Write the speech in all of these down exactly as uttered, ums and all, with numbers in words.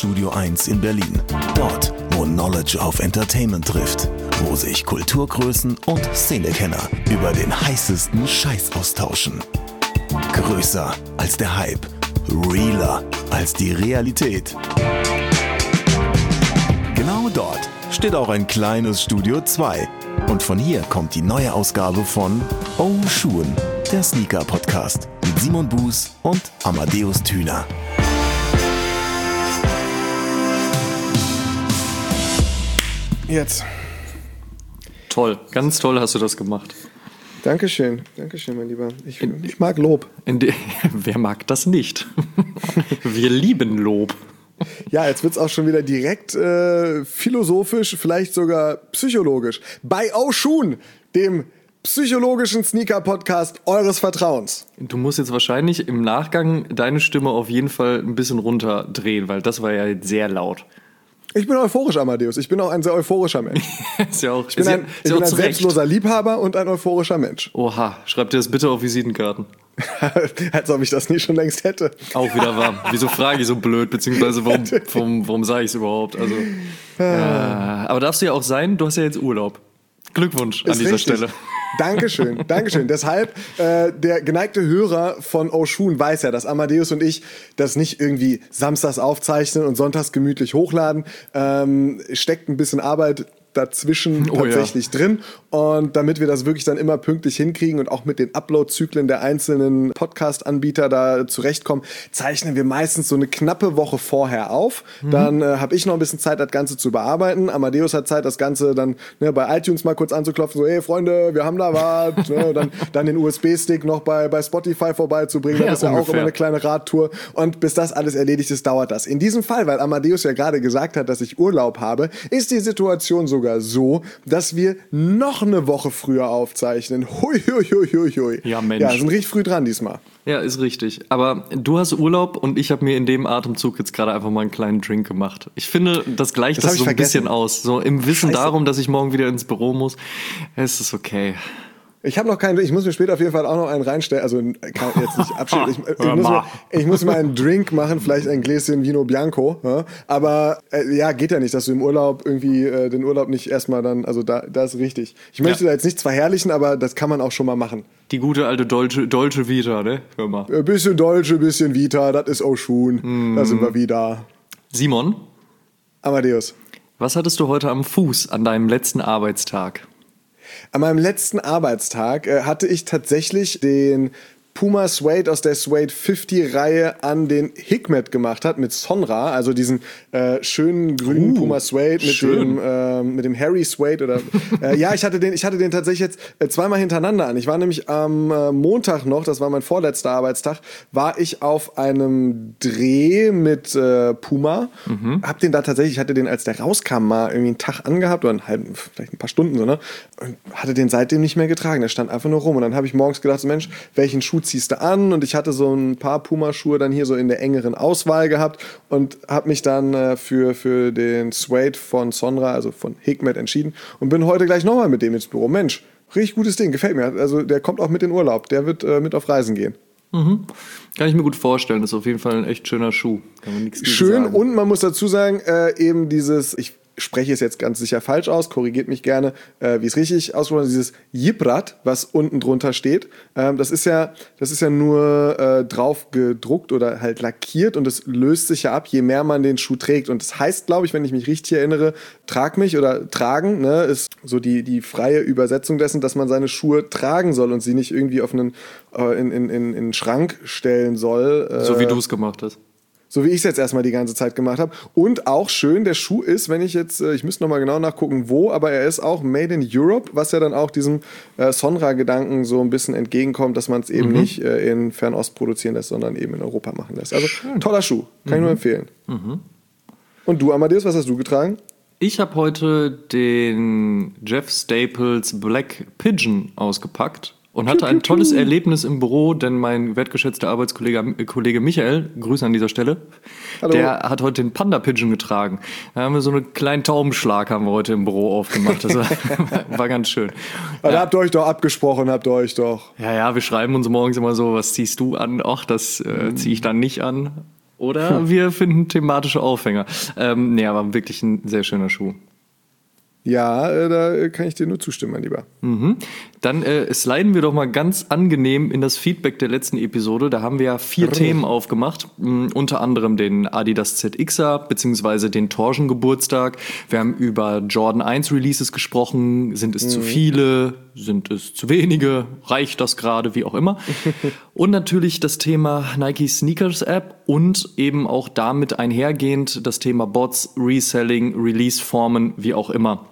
Studio eins in Berlin. Dort, wo Knowledge auf Entertainment trifft. Wo sich Kulturgrößen und Szenekenner über den heißesten Scheiß austauschen. Größer als der Hype. Realer als die Realität. Genau dort steht auch ein kleines Studio zwei. Und von hier kommt die neue Ausgabe von Oh Schuhen, der Sneaker-Podcast mit Simon Buß und Amadeus Thüner. Jetzt. Toll, ganz toll hast du das gemacht. Dankeschön, Dankeschön, mein Lieber. Ich, ich mag Lob. In de, wer mag das nicht? Wir lieben Lob. Ja, jetzt wird es auch schon wieder direkt äh, philosophisch, vielleicht sogar psychologisch. Bei Oh Schuhen, dem psychologischen Sneaker-Podcast eures Vertrauens. Du musst jetzt wahrscheinlich im Nachgang deine Stimme auf jeden Fall ein bisschen runterdrehen, weil das war ja jetzt sehr laut. Ich bin euphorisch, Amadeus. Ich bin auch ein sehr euphorischer Mensch. ist ja auch, ich bin ein, ich bin ein selbstloser Liebhaber und ein euphorischer Mensch. Oha, schreib dir das bitte auf Visitenkarten. Als ob ich das nie schon längst hätte. Auch wieder wahr. Wieso frage ich so blöd, beziehungsweise warum, warum, warum sage ich es überhaupt? Also, ja. Aber darfst du ja auch sein, du hast ja jetzt Urlaub. Glückwunsch an ist dieser richtig. Stelle. Dankeschön, Dankeschön. Deshalb, äh, der geneigte Hörer von Oh Schuhen weiß ja, dass Amadeus und ich das nicht irgendwie samstags aufzeichnen und sonntags gemütlich hochladen. Ähm, steckt ein bisschen Arbeit dazwischen oh, tatsächlich ja. drin. Und damit wir das wirklich dann immer pünktlich hinkriegen und auch mit den Upload-Zyklen der einzelnen Podcast-Anbieter da zurechtkommen, zeichnen wir meistens so eine knappe Woche vorher auf. Mhm. Dann äh, habe ich noch ein bisschen Zeit, das Ganze zu bearbeiten. Amadeus hat Zeit, das Ganze dann ne, bei iTunes mal kurz anzuklopfen, so, hey Freunde, wir haben da was. ne, dann, dann den U S B-Stick noch bei, bei Spotify vorbeizubringen. Das ja, ist ja ungefähr. Auch immer eine kleine Radtour. Und bis das alles erledigt ist, dauert das. In diesem Fall, weil Amadeus ja gerade gesagt hat, dass ich Urlaub habe, ist die Situation sogar so, dass wir noch eine Woche früher aufzeichnen. Hui, hui, hui, hui, hui. Ja, Mensch. Ja, sind richtig früh dran diesmal. Ja, ist richtig. Aber du hast Urlaub und ich habe mir in dem Atemzug jetzt gerade einfach mal einen kleinen Drink gemacht. Ich finde, das gleicht das, das so ein vergessen. bisschen aus. So im Wissen Scheiße. darum, dass ich morgen wieder ins Büro muss. Es ist okay. Ich habe noch keinen, ich muss mir später auf jeden Fall auch noch einen reinstellen, also kann jetzt nicht abschieden. Ich, ich, muss mir, ich muss mir einen Drink machen, vielleicht ein Gläschen Vino Bianco, ja? aber äh, ja, geht ja nicht, dass du im Urlaub irgendwie äh, den Urlaub nicht erstmal dann, also da, da ist richtig. Ich möchte ja. da jetzt nichts verherrlichen, aber das kann man auch schon mal machen. Die gute alte Dolce, Dolce Vita, ne? Hör mal. Ein bisschen Dolce, bisschen Vita, das ist Oh Schuhen, mm. da sind wir wieder. Simon? Amadeus. Was hattest du heute am Fuß an deinem letzten Arbeitstag? An meinem letzten Arbeitstag äh, hatte ich tatsächlich den Puma Suede aus der Suede fünfzig-Reihe an den Hikmet gemacht hat mit Sonra, also diesen äh, schönen grünen uh, Puma Suede mit dem, äh, mit dem Harry Suede oder äh, ja, ich hatte den, ich hatte den tatsächlich jetzt äh, zweimal hintereinander an. Ich war nämlich am äh, Montag noch, das war mein vorletzter Arbeitstag, war ich auf einem Dreh mit äh, Puma, mhm. hab den da tatsächlich, ich hatte den, als der rauskam, mal irgendwie einen Tag angehabt oder einen halben, vielleicht ein paar Stunden so, ne? Und hatte den seitdem nicht mehr getragen. Der stand einfach nur rum und dann habe ich morgens gedacht, so, Mensch, welchen Schuh ziehst du an? Und ich hatte so ein paar Puma-Schuhe dann hier so in der engeren Auswahl gehabt und habe mich dann äh, für, für den Suede von Sonra, also von Hikmet, entschieden und bin heute gleich nochmal mit dem ins Büro. Mensch, richtig gutes Ding, gefällt mir. Also der kommt auch mit in Urlaub, der wird äh, mit auf Reisen gehen. Mhm. Kann ich mir gut vorstellen, das ist auf jeden Fall ein echt schöner Schuh. Kann man nichts Schön sagen. Und man muss dazu sagen, äh, eben dieses, ich spreche es jetzt ganz sicher falsch aus, korrigiert mich gerne, äh, wie es richtig ausgesprochen ist, dieses Jibrat, was unten drunter steht. Ähm, das ist ja, das ist ja nur äh, drauf gedruckt oder halt lackiert und es löst sich ja ab, je mehr man den Schuh trägt. Und das heißt, glaube ich, wenn ich mich richtig erinnere, trag mich oder tragen, ne, ist so die, die freie Übersetzung dessen, dass man seine Schuhe tragen soll und sie nicht irgendwie auf einen, äh, in, in, in, in einen Schrank stellen soll. Äh, so wie du es gemacht hast. So wie ich es jetzt erstmal die ganze Zeit gemacht habe. Und auch schön, der Schuh ist, wenn ich jetzt, ich müsste nochmal genau nachgucken, wo, aber er ist auch made in Europe, was ja dann auch diesem äh, Sonra-Gedanken so ein bisschen entgegenkommt, dass man es eben mhm. nicht äh, in Fernost produzieren lässt, sondern eben in Europa machen lässt. Also schön. Toller Schuh, kann mhm. ich nur empfehlen. Mhm. Und du, Amadeus, was hast du getragen? Ich habe heute den Jeff Staples Black Pigeon ausgepackt. Und hatte ein tolles Erlebnis im Büro, denn mein wertgeschätzter Arbeitskollege Kollege Michael, Grüße an dieser Stelle, Hallo. Der hat heute den Panda Pigeon getragen. Da haben wir so einen kleinen Taubenschlag haben wir heute im Büro aufgemacht. Das war, war ganz schön. Also ja. Habt ihr euch doch abgesprochen, habt ihr euch doch. Ja, ja, wir schreiben uns morgens immer so, was ziehst du an? Ach, das äh, ziehe ich dann nicht an. Oder wir finden thematische Aufhänger. Ähm, nee, aber wirklich ein sehr schöner Schuh. Ja, äh, da kann ich dir nur zustimmen, mein Lieber. Mhm. Dann äh, sliden wir doch mal ganz angenehm in das Feedback der letzten Episode. Da haben wir ja vier Brr. Themen aufgemacht. M- unter anderem den Adidas Z Xer, beziehungsweise den Torsion-Geburtstag. Wir haben über Jordan eins Releases gesprochen. Sind es mhm. zu viele? Sind es zu wenige? Reicht das gerade? Wie auch immer. Und natürlich das Thema Nike Sneakers App und eben auch damit einhergehend das Thema Bots, Reselling, Release-Formen, wie auch immer.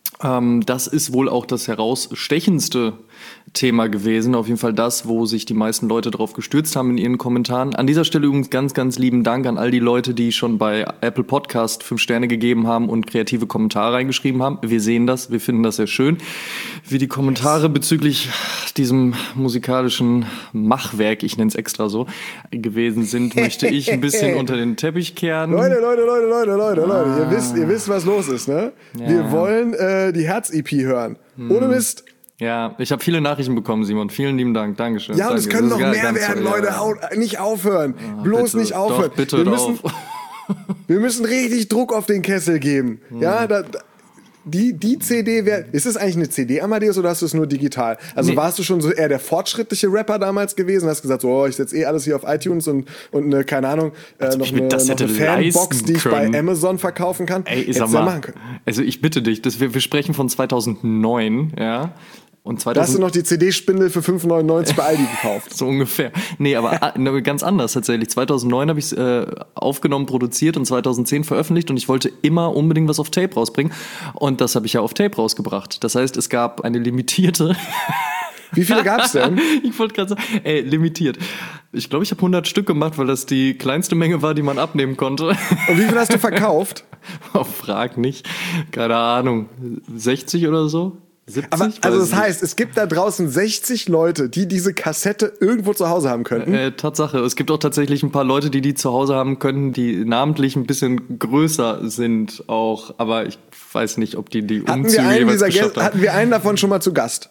Das ist wohl auch das herausstechendste Thema gewesen. Auf jeden Fall das, wo sich die meisten Leute drauf gestürzt haben in ihren Kommentaren. An dieser Stelle übrigens ganz, ganz lieben Dank an all die Leute, die schon bei Apple Podcast fünf Sterne gegeben haben und kreative Kommentare reingeschrieben haben. Wir sehen das, wir finden das sehr schön. Wie die Kommentare bezüglich diesem musikalischen Machwerk, ich nenne es extra so, gewesen sind, möchte ich ein bisschen unter den Teppich kehren. Leute, Leute, Leute, Leute, Leute, ah. Leute, ihr wisst, ihr wisst, was los ist, ne? Ja. Wir wollen äh, die Herz-E P hören. Hm. Ohne Mist. Ja, ich habe viele Nachrichten bekommen, Simon. Vielen lieben Dank. Dankeschön. Ja, und es können noch mehr werden, toll, Leute. Ja. Haut, nicht aufhören. Ja, Bloß bitte, nicht aufhören. Doch, bitte wir, müssen, auf. wir müssen richtig Druck auf den Kessel geben. Hm. Ja, da, da, die, die C D wäre. Ist es eigentlich eine C D, Amadeus, oder hast du es nur digital? Also nee. Warst du schon so eher der fortschrittliche Rapper damals gewesen? Hast gesagt, so, oh, ich setze eh alles hier auf iTunes und, und eine, keine Ahnung, äh, noch eine, noch eine Fanbox, die ich können. bei Amazon verkaufen kann. Ey, sag mal, machen können. Also ich bitte dich, das, wir, wir sprechen von zweitausendneun, ja. Und da hast du noch die C D-Spindel für fünf neunundneunzig bei Aldi gekauft. So ungefähr. Nee, aber ganz anders tatsächlich. zweitausendneun habe ich es äh, aufgenommen, produziert und zweitausendzehn veröffentlicht und ich wollte immer unbedingt was auf Tape rausbringen. Und das habe ich ja auf Tape rausgebracht. Das heißt, es gab eine limitierte... Wie viele gab's denn? Ich wollte gerade sagen, ey, limitiert. Ich glaube, ich habe hundert Stück gemacht, weil das die kleinste Menge war, die man abnehmen konnte. Und wie viel hast du verkauft? Oh, frag nicht. Keine Ahnung. sechzig oder so? siebzig? Aber, also das heißt, es gibt da draußen sechzig Leute, die diese Kassette irgendwo zu Hause haben könnten? Äh, Tatsache. Es gibt auch tatsächlich ein paar Leute, die die zu Hause haben könnten, die namentlich ein bisschen größer sind auch. Aber ich weiß nicht, ob die die Umzüge jeweils geschafft haben. Hatten wir einen davon schon mal zu Gast?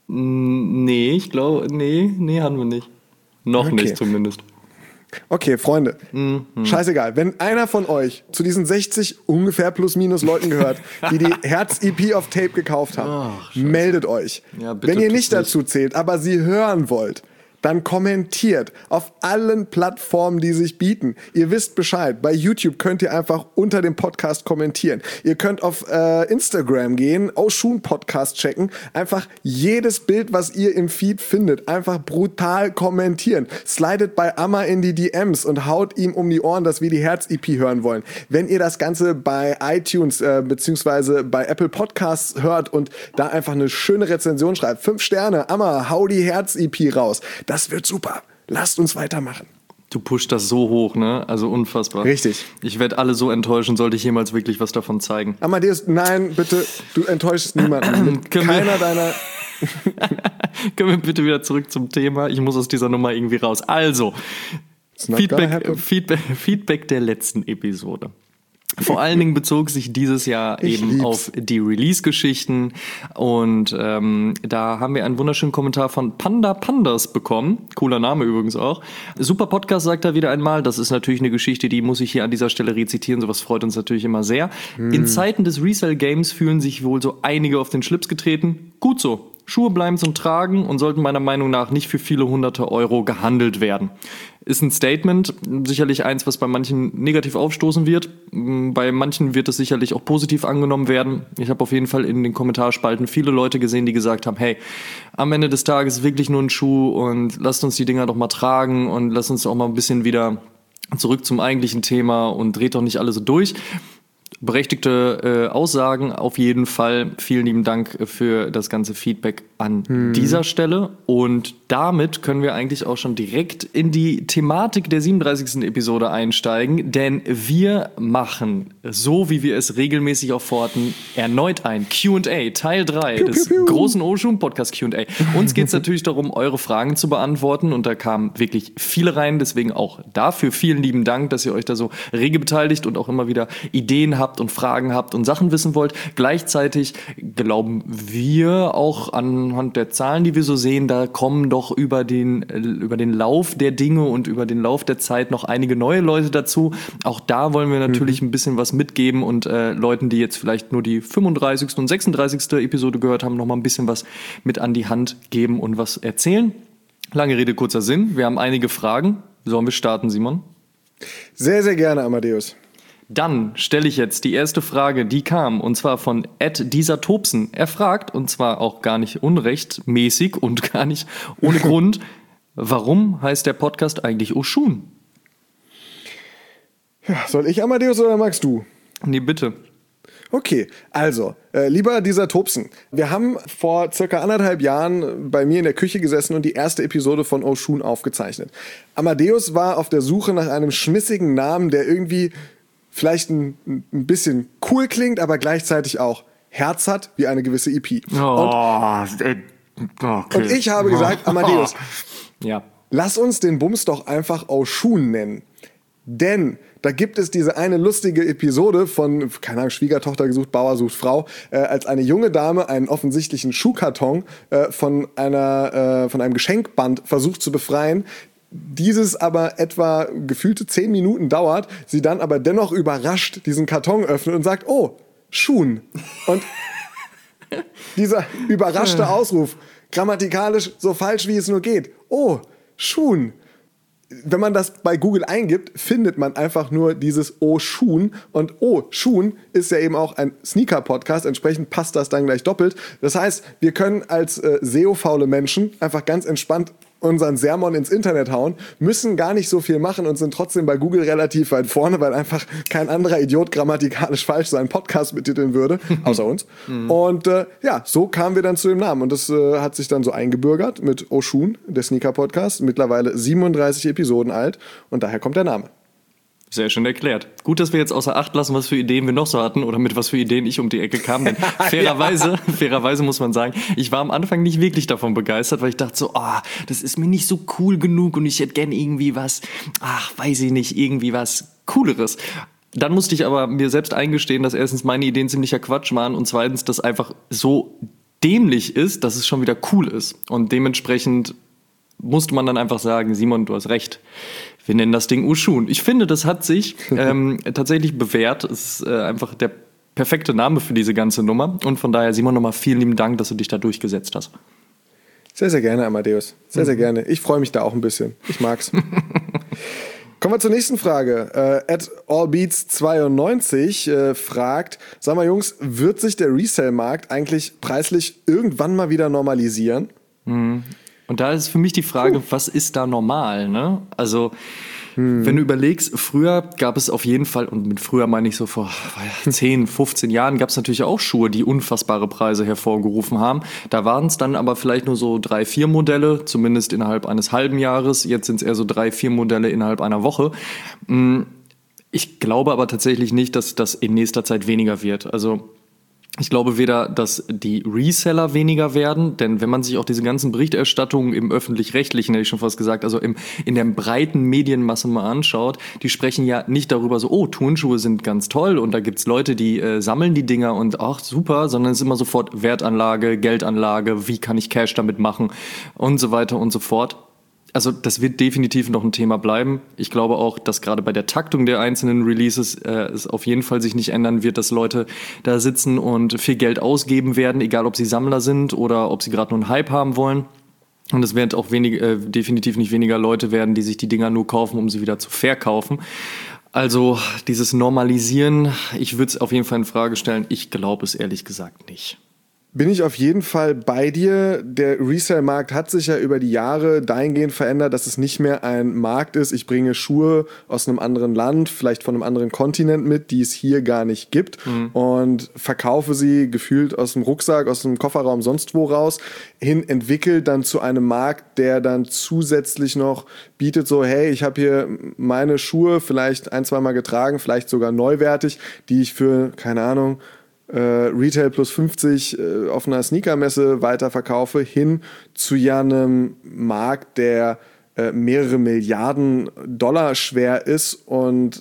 Nee, ich glaube, nee, nee, hatten wir nicht. Noch okay. nicht zumindest. Okay, Freunde, mhm. scheißegal. Wenn einer von euch zu diesen sechzig ungefähr plus minus Leuten gehört, die die Herz-E P auf Tape gekauft haben, Ach, meldet euch. Ja, bitte, Wenn ihr nicht dazu zählt, aber sie hören wollt, dann kommentiert auf allen Plattformen, die sich bieten. Ihr wisst Bescheid. Bei YouTube könnt ihr einfach unter dem Podcast kommentieren. Ihr könnt auf äh, Instagram gehen, Oshun Podcast checken. Einfach jedes Bild, was ihr im Feed findet, einfach brutal kommentieren. Slidet bei Amma in die D Ms und haut ihm um die Ohren, dass wir die Herz-E P hören wollen. Wenn ihr das Ganze bei iTunes äh, beziehungsweise bei Apple Podcasts hört und da einfach eine schöne Rezension schreibt, fünf Sterne, Amma, hau die Herz-E P raus. Das wird super. Lasst uns weitermachen. Du pusht das so hoch, ne? Also unfassbar. Richtig. Ich werde alle so enttäuschen, sollte ich jemals wirklich was davon zeigen. Amadeus, nein, bitte, du enttäuschst niemanden. Mit keiner deiner... Können wir bitte wieder zurück zum Thema? Ich muss aus dieser Nummer irgendwie raus. Also, Feedback, Feedback, Feedback der letzten Episode. Vor allen Dingen bezog sich dieses Jahr ich eben lieb's. auf die Release-Geschichten und ähm, da haben wir einen wunderschönen Kommentar von Panda Pandas bekommen. Cooler Name übrigens auch. Super Podcast, sagt er wieder einmal. Das ist natürlich eine Geschichte, die muss ich hier an dieser Stelle rezitieren. Sowas freut uns natürlich immer sehr. Hm. In Zeiten des Resell-Games fühlen sich wohl so einige auf den Schlips getreten. Gut so. Schuhe bleiben zum Tragen und sollten meiner Meinung nach nicht für viele hunderte Euro gehandelt werden. Ist ein Statement, sicherlich eins, was bei manchen negativ aufstoßen wird. Bei manchen wird es sicherlich auch positiv angenommen werden. Ich habe auf jeden Fall in den Kommentarspalten viele Leute gesehen, die gesagt haben, hey, am Ende des Tages wirklich nur ein Schuh und lasst uns die Dinger doch mal tragen und lasst uns auch mal ein bisschen wieder zurück zum eigentlichen Thema und dreht doch nicht alle so durch. Berechtigte äh, Aussagen auf jeden Fall. Vielen lieben Dank für das ganze Feedback an hm. dieser Stelle. Und damit können wir eigentlich auch schon direkt in die Thematik der siebenunddreißigsten Episode einsteigen. Denn wir machen, so wie wir es regelmäßig auch vorhatten, erneut ein Q and A, Teil drei piu, des piu, piu. großen Oshun Podcast Q and A. Uns geht es natürlich darum, eure Fragen zu beantworten. Und da kamen wirklich viele rein. Deswegen auch dafür vielen lieben Dank, dass ihr euch da so rege beteiligt und auch immer wieder Ideen habt, habt und Fragen habt und Sachen wissen wollt. Gleichzeitig glauben wir auch anhand der Zahlen, die wir so sehen, da kommen doch über den, über den Lauf der Dinge und über den Lauf der Zeit noch einige neue Leute dazu. Auch da wollen wir natürlich mhm. ein bisschen was mitgeben und äh, Leuten, die jetzt vielleicht nur die fünfunddreißigste und sechsunddreißigste Episode gehört haben, noch mal ein bisschen was mit an die Hand geben und was erzählen. Lange Rede, kurzer Sinn. Wir haben einige Fragen. Sollen wir starten, Simon? Sehr, sehr gerne, Amadeus. Dann stelle ich jetzt die erste Frage, die kam, und zwar von Ed Dieser Tobsen. Er fragt, und zwar auch gar nicht unrechtmäßig und gar nicht ohne Grund, warum heißt der Podcast eigentlich Oshun? Ja, soll ich, Amadeus, oder magst du? Nee, bitte. Okay, also, äh, lieber dieser Tobsen, wir haben vor circa anderthalb Jahren bei mir in der Küche gesessen und die erste Episode von Oshun aufgezeichnet. Amadeus war auf der Suche nach einem schmissigen Namen, der irgendwie vielleicht ein, ein bisschen cool klingt, aber gleichzeitig auch Herz hat, wie eine gewisse E P. Oh, und, okay. und ich habe gesagt, Amadeus, ja. lass uns den Bums doch einfach Oshun nennen. Denn da gibt es diese eine lustige Episode von, keine Ahnung, Schwiegertochter gesucht, Bauer sucht Frau, äh, als eine junge Dame einen offensichtlichen Schuhkarton äh, von, einer, äh, von einem Geschenkband versucht zu befreien. Dieses aber etwa gefühlte zehn Minuten dauert, sie dann aber dennoch überrascht diesen Karton öffnet und sagt, oh, Schuhen. Und dieser überraschte Ausruf, grammatikalisch so falsch wie es nur geht, oh, Schuhen. Wenn man das bei Google eingibt, findet man einfach nur dieses Oh Schuhen. Und Oh Schuhen ist ja eben auch ein Sneaker-Podcast. Entsprechend passt das dann gleich doppelt. Das heißt, wir können als äh, S E O-faule Menschen einfach ganz entspannt unseren Sermon ins Internet hauen, müssen gar nicht so viel machen und sind trotzdem bei Google relativ weit vorne, weil einfach kein anderer Idiot grammatikalisch falsch seinen Podcast betiteln würde, außer uns. Mhm. Und äh, ja, so kamen wir dann zu dem Namen. Und das äh, hat sich dann so eingebürgert mit Oshun, der Sneaker-Podcast, mittlerweile siebenunddreißig Episoden alt und daher kommt der Name. Sehr schön erklärt. Gut, dass wir jetzt außer Acht lassen, was für Ideen wir noch so hatten oder mit was für Ideen ich um die Ecke kam. Denn fairerweise, ja. fairerweise muss man sagen, ich war am Anfang nicht wirklich davon begeistert, weil ich dachte so, ah, oh, das ist mir nicht so cool genug und ich hätte gerne irgendwie was, ach, weiß ich nicht, irgendwie was Cooleres. Dann musste ich aber mir selbst eingestehen, dass erstens meine Ideen ziemlicher Quatsch waren und zweitens, dass einfach so dämlich ist, dass es schon wieder cool ist. Und dementsprechend musste man dann einfach sagen, Simon, du hast recht. Wir nennen das Ding Oshun. Ich finde, das hat sich ähm, tatsächlich bewährt. Es ist äh, einfach der perfekte Name für diese ganze Nummer. Und von daher, Simon, nochmal vielen lieben Dank, dass du dich da durchgesetzt hast. Sehr, sehr gerne, Amadeus. Sehr, mhm. sehr gerne. Ich freue mich da auch ein bisschen. Ich mag's. Kommen wir zur nächsten Frage. Äh, at allbeats zweiundneunzig äh, fragt, sag mal Jungs, wird sich der Resale-Markt eigentlich preislich irgendwann mal wieder normalisieren? Mhm. Und da ist für mich die Frage, Puh. was ist da normal, ne? Also, hm. wenn du überlegst, früher gab es auf jeden Fall, und mit früher meine ich so vor zehn, fünfzehn Jahren, gab es natürlich auch Schuhe, die unfassbare Preise hervorgerufen haben. Da waren es dann aber vielleicht nur so drei, vier Modelle, zumindest innerhalb eines halben Jahres. Jetzt sind es eher so drei, vier Modelle innerhalb einer Woche. Ich glaube aber tatsächlich nicht, dass das in nächster Zeit weniger wird. Also, ich glaube weder, dass die Reseller weniger werden, denn wenn man sich auch diese ganzen Berichterstattungen im Öffentlich-Rechtlichen, hätte ich schon fast gesagt, also im, in der breiten Medienmasse mal anschaut, die sprechen ja nicht darüber so, oh, Turnschuhe sind ganz toll und da gibt's Leute, die äh, sammeln die Dinger und ach, super, sondern es ist immer sofort Wertanlage, Geldanlage, wie kann ich Cash damit machen und so weiter und so fort. Also das wird definitiv noch ein Thema bleiben. Ich glaube auch, dass gerade bei der Taktung der einzelnen Releases äh, es auf jeden Fall sich nicht ändern wird, dass Leute da sitzen und viel Geld ausgeben werden, egal ob sie Sammler sind oder ob sie gerade nur einen Hype haben wollen. Und es werden auch wenig, äh, definitiv nicht weniger Leute werden, die sich die Dinger nur kaufen, um sie wieder zu verkaufen. Also dieses Normalisieren, ich würde es auf jeden Fall in Frage stellen. Ich glaube es ehrlich gesagt nicht. Bin ich auf jeden Fall bei dir. Der Resale-Markt hat sich ja über die Jahre dahingehend verändert, dass es nicht mehr ein Markt ist. Ich bringe Schuhe aus einem anderen Land, vielleicht von einem anderen Kontinent mit, die es hier gar nicht gibt, mhm. und verkaufe sie gefühlt aus dem Rucksack, aus dem Kofferraum, sonst wo raus, hin entwickelt dann zu einem Markt, der dann zusätzlich noch bietet so, hey, ich habe hier meine Schuhe vielleicht ein, zwei Mal getragen, vielleicht sogar neuwertig, die ich für, keine Ahnung, Uh, Retail plus fünfzig uh, auf einer Sneakermesse weiterverkaufe, hin zu ja einem Markt, der uh, mehrere Milliarden Dollar schwer ist und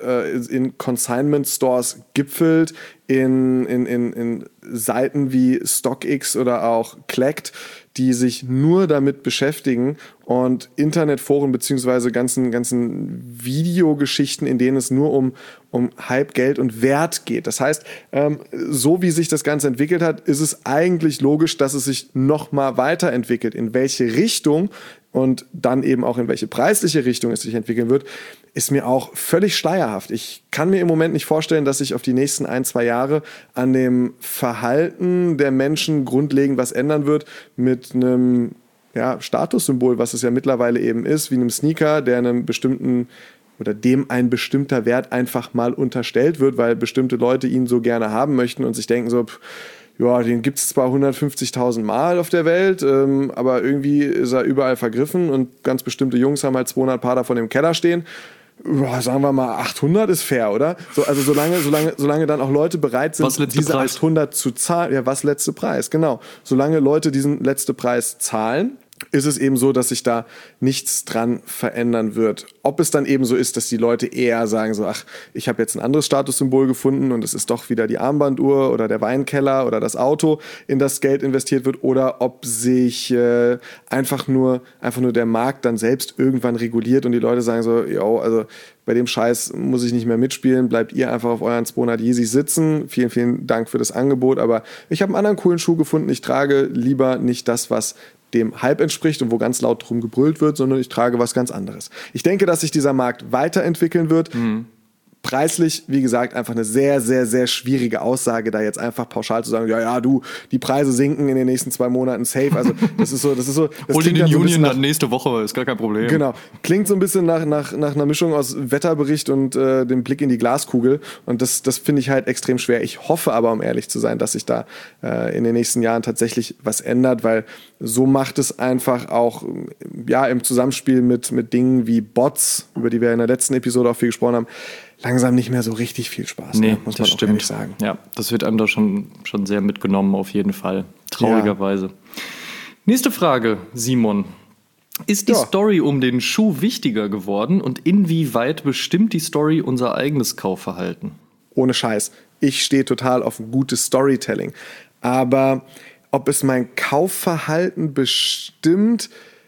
äh, in Consignment Stores gipfelt, in, in, in, in Seiten wie StockX oder auch Collect, die sich nur damit beschäftigen und Internetforen beziehungsweise ganzen, ganzen Videogeschichten, in denen es nur um, um Hype, Geld und Wert geht. Das heißt, ähm, so wie sich das Ganze entwickelt hat, ist es eigentlich logisch, dass es sich nochmal weiterentwickelt. In welche Richtung und dann eben auch in welche preisliche Richtung es sich entwickeln wird, ist mir auch völlig schleierhaft. Ich kann mir im Moment nicht vorstellen, dass sich auf die nächsten ein, zwei Jahre an dem Verhalten der Menschen grundlegend was ändern wird mit einem ja, Statussymbol, was es ja mittlerweile eben ist, wie einem Sneaker, der einem bestimmten oder dem ein bestimmter Wert einfach mal unterstellt wird, weil bestimmte Leute ihn so gerne haben möchten und sich denken so, pff, ja, den gibt es zwar hundertfünfzigtausend Mal auf der Welt, ähm, aber irgendwie ist er überall vergriffen und ganz bestimmte Jungs haben halt zweihundert Paar davon im Keller stehen. Ja, sagen wir mal, achthundert ist fair, oder? So, also solange, solange, solange dann auch Leute bereit sind, diese Preis? achthundert zu zahlen. Ja, was letzte Preis, genau. Solange Leute diesen letzten Preis zahlen, ist es eben so, dass sich da nichts dran verändern wird. Ob es dann eben so ist, dass die Leute eher sagen so, ach, ich habe jetzt ein anderes Statussymbol gefunden und es ist doch wieder die Armbanduhr oder der Weinkeller oder das Auto, in das Geld investiert wird, oder ob sich äh, einfach nur einfach nur der Markt dann selbst irgendwann reguliert und die Leute sagen so, yo, also bei dem Scheiß muss ich nicht mehr mitspielen, bleibt ihr einfach auf euren zweihundert Yeezys sitzen. Vielen, vielen Dank für das Angebot, aber ich habe einen anderen coolen Schuh gefunden. Ich trage lieber nicht das, was dem Hype entspricht und wo ganz laut drum gebrüllt wird, sondern ich trage was ganz anderes. Ich denke, dass sich dieser Markt weiterentwickeln wird. Mhm. Preislich, wie gesagt, einfach eine sehr, sehr, sehr schwierige Aussage, da jetzt einfach pauschal zu sagen, ja, ja, du, die Preise sinken in den nächsten zwei Monaten safe. Also das ist so, das ist so. Das Hol dir den Union dann nächste Woche, ist gar kein Problem. Genau, klingt so ein bisschen nach, nach, nach einer Mischung aus Wetterbericht und äh, dem Blick in die Glaskugel. Und das, das finde ich halt extrem schwer. Ich hoffe aber, um ehrlich zu sein, dass sich da äh, in den nächsten Jahren tatsächlich was ändert, weil so macht es einfach auch, ja, im Zusammenspiel mit, mit Dingen wie Bots, über die wir in der letzten Episode auch viel gesprochen haben, langsam nicht mehr so richtig viel Spaß, nee, ne? Muss man das auch stimmt. ehrlich sagen. Ja, das wird einem da schon, schon sehr mitgenommen, auf jeden Fall. Traurigerweise. Ja. Nächste Frage, Simon. Ist die ja. Story um den Schuh wichtiger geworden und inwieweit bestimmt die Story unser eigenes Kaufverhalten? Ohne Scheiß. Ich stehe total auf ein gutes Storytelling. Aber ob es mein Kaufverhalten bestimmt,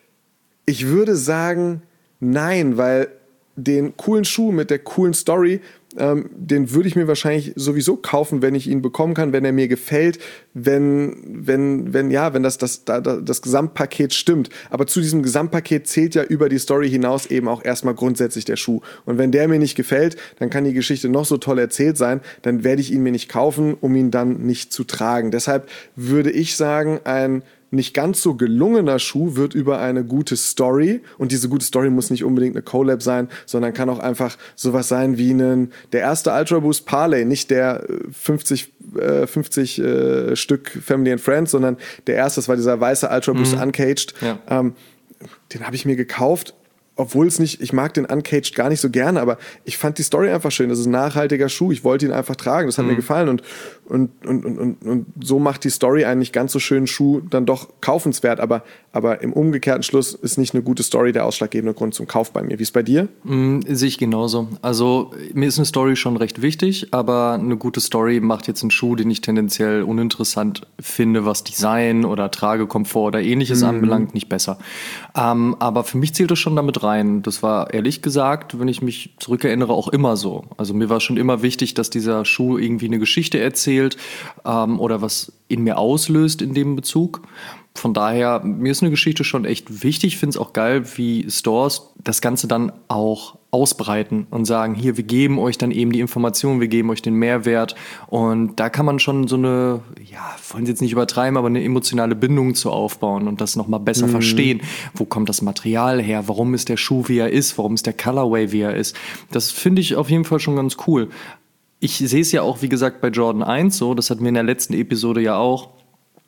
ich würde sagen, nein, weil den coolen Schuh mit der coolen Story, ähm, den würde ich mir wahrscheinlich sowieso kaufen, wenn ich ihn bekommen kann, wenn er mir gefällt, wenn, wenn, wenn, ja, wenn das, das, das, das Gesamtpaket stimmt. Aber zu diesem Gesamtpaket zählt ja über die Story hinaus eben auch erstmal grundsätzlich der Schuh. Und wenn der mir nicht gefällt, dann kann die Geschichte noch so toll erzählt sein, dann werde ich ihn mir nicht kaufen, um ihn dann nicht zu tragen. Deshalb würde ich sagen, ein nicht ganz so gelungener Schuh wird über eine gute Story, und diese gute Story muss nicht unbedingt eine Collab sein, sondern kann auch einfach sowas sein wie einen, der erste Ultra Boost Parley, nicht der fünfzig, äh, fünfzig äh, Stück Family and Friends, sondern der erste, das war dieser weiße Ultra Boost mhm. Uncaged. Ja. Ähm, den habe ich mir gekauft, obwohl es nicht, ich mag den Uncaged gar nicht so gerne, aber ich fand die Story einfach schön. Das ist ein nachhaltiger Schuh. Ich wollte ihn einfach tragen. Das hat mhm. mir gefallen. Und, und, und, und, und, und so macht die Story einen nicht ganz so schönen Schuh dann doch kaufenswert. Aber, aber im umgekehrten Schluss ist nicht eine gute Story der ausschlaggebende Grund zum Kauf bei mir. Wie ist es bei dir? Mhm, sehe ich genauso. Also mir ist eine Story schon recht wichtig, aber eine gute Story macht jetzt einen Schuh, den ich tendenziell uninteressant finde, was Design oder Tragekomfort oder ähnliches mhm. anbelangt, nicht besser. Ähm, aber für mich zählt das schon damit rein. Das war ehrlich gesagt, wenn ich mich zurückerinnere, auch immer so. Also mir war schon immer wichtig, dass dieser Schuh irgendwie eine Geschichte erzählt ähm, oder was in mir auslöst in dem Bezug. Von daher, mir ist eine Geschichte schon echt wichtig. Ich finde es auch geil, wie Stores das Ganze dann auch ausbreiten und sagen, hier, wir geben euch dann eben die Informationen, wir geben euch den Mehrwert. Und da kann man schon so eine, ja, wollen Sie jetzt nicht übertreiben, aber eine emotionale Bindung zu aufbauen und das nochmal besser mhm. verstehen. Wo kommt das Material her? Warum ist der Schuh, wie er ist? Warum ist der Colorway, wie er ist? Das finde ich auf jeden Fall schon ganz cool. Ich sehe es ja auch, wie gesagt, bei Jordan eins so, das hatten wir in der letzten Episode ja auch.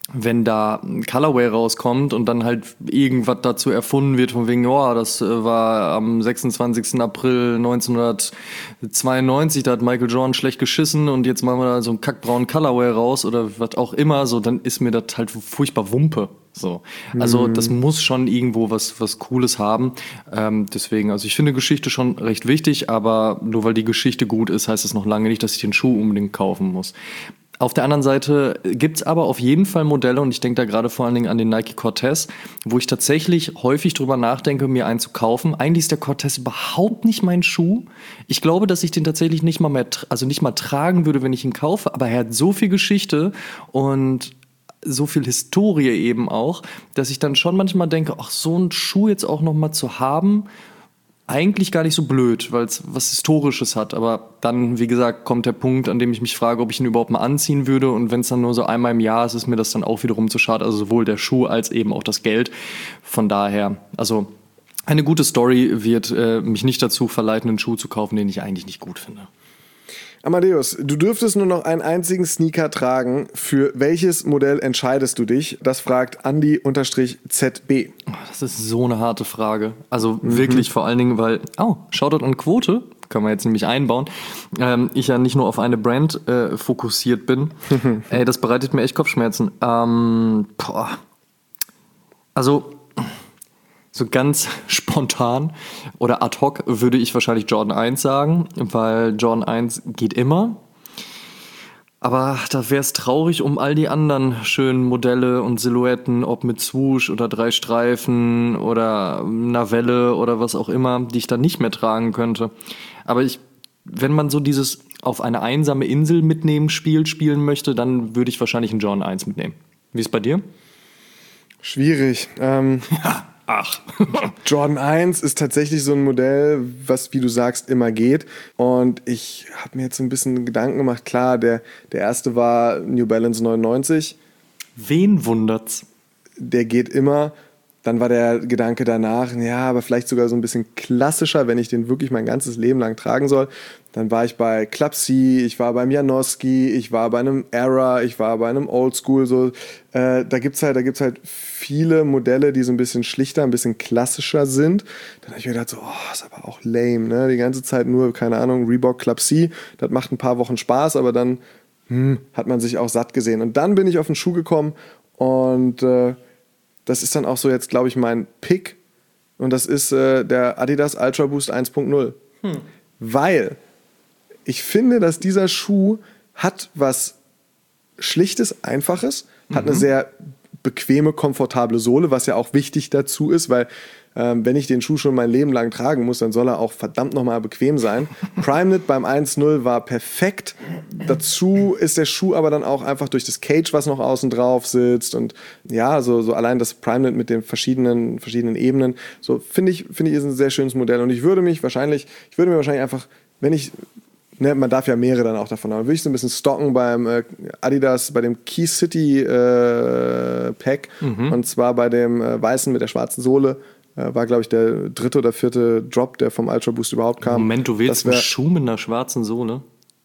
wenn da ein Colorway rauskommt und dann halt irgendwas dazu erfunden wird, von wegen, oh, das war am sechsundzwanzigsten April neunzehnhundertzweiundneunzig, da hat Michael Jordan schlecht geschissen und jetzt machen wir da so einen kackbraunen Colorway raus oder was auch immer, so, dann ist mir das halt furchtbar Wumpe. So. Also mhm. das muss schon irgendwo was, was Cooles haben. Ähm, deswegen, also ich finde Geschichte schon recht wichtig, aber nur weil die Geschichte gut ist, heißt es noch lange nicht, dass ich den Schuh unbedingt kaufen muss. Auf der anderen Seite gibt's aber auf jeden Fall Modelle, und ich denke da gerade vor allen Dingen an den Nike Cortez, wo ich tatsächlich häufig drüber nachdenke, mir einen zu kaufen. Eigentlich ist der Cortez überhaupt nicht mein Schuh. Ich glaube, dass ich den tatsächlich nicht mal mehr, also nicht mal tragen würde, wenn ich ihn kaufe, aber er hat so viel Geschichte und so viel Historie eben auch, dass ich dann schon manchmal denke, ach, so einen Schuh jetzt auch noch mal zu haben, eigentlich gar nicht so blöd, weil es was Historisches hat. Aber dann, wie gesagt, kommt der Punkt, an dem ich mich frage, ob ich ihn überhaupt mal anziehen würde. Und wenn es dann nur so einmal im Jahr ist, ist mir das dann auch wiederum zu schade. Also sowohl der Schuh als eben auch das Geld. Von daher, also eine gute Story wird äh, mich nicht dazu verleiten, einen Schuh zu kaufen, den ich eigentlich nicht gut finde. Amadeus, du dürftest nur noch einen einzigen Sneaker tragen. Für welches Modell entscheidest du dich? Das fragt Andi-Z B. Das ist so eine harte Frage. Also mhm. wirklich vor allen Dingen, weil, oh, Shoutout an Quote, kann man jetzt nämlich einbauen, ähm, ich ja nicht nur auf eine Brand äh, fokussiert bin. Ey, das bereitet mir echt Kopfschmerzen. Ähm, boah. Also so ganz spontan oder ad hoc würde ich wahrscheinlich Jordan eins sagen, weil Jordan eins geht immer. Aber da wäre es traurig um all die anderen schönen Modelle und Silhouetten, ob mit Swoosh oder drei Streifen oder einer Welle oder was auch immer, die ich dann nicht mehr tragen könnte. Aber ich, wenn man so dieses auf eine einsame Insel mitnehmen Spiel spielen möchte, dann würde ich wahrscheinlich einen Jordan eins mitnehmen. Wie ist es bei dir? Schwierig. Ähm ja. Ach. Jordan eins ist tatsächlich so ein Modell, was, wie du sagst, immer geht. Und ich habe mir jetzt so ein bisschen Gedanken gemacht. Klar, der, der erste war New Balance neunundneunzig. Wen wundert's? Der geht immer. Dann war der Gedanke danach, ja, aber vielleicht sogar so ein bisschen klassischer, wenn ich den wirklich mein ganzes Leben lang tragen soll. Dann war ich bei Club C, ich war beim Janowski, ich war bei einem Era, ich war bei einem Oldschool. So, äh, da gibt's halt, da gibt's halt viele Modelle, die so ein bisschen schlichter, ein bisschen klassischer sind. Dann habe ich mir gedacht, so, oh, ist aber auch lame, ne? Die ganze Zeit nur, keine Ahnung, Reebok Club C. Das macht ein paar Wochen Spaß, aber dann hm, hat man sich auch satt gesehen. Und dann bin ich auf den Schuh gekommen und äh, das ist dann auch so jetzt, glaube ich, mein Pick. Und das ist äh, der Adidas Ultra Boost eins Punkt null. Hm. Weil ich finde, dass dieser Schuh hat was Schlichtes, Einfaches, hat mhm. eine sehr bequeme, komfortable Sohle, was ja auch wichtig dazu ist, weil ähm, wenn ich den Schuh schon mein Leben lang tragen muss, dann soll er auch verdammt nochmal bequem sein. Primeknit beim eins Punkt null war perfekt. Dazu ist der Schuh aber dann auch einfach durch das Cage, was noch außen drauf sitzt und ja, so, so allein das Primeknit mit den verschiedenen, verschiedenen Ebenen, so finde ich, finde ich ist ein sehr schönes Modell und ich würde mich wahrscheinlich, ich würde mir wahrscheinlich einfach, wenn ich Ne, man darf ja mehrere dann auch davon haben. Würde ich so ein bisschen stocken beim äh, Adidas, bei dem Key City äh, Pack. Mhm. Und zwar bei dem äh, weißen mit der schwarzen Sohle. Äh, war, glaube ich, der dritte oder vierte Drop, der vom Ultra Boost überhaupt kam. Moment, du willst wär, einen Schuh mit einer schwarzen Sohle?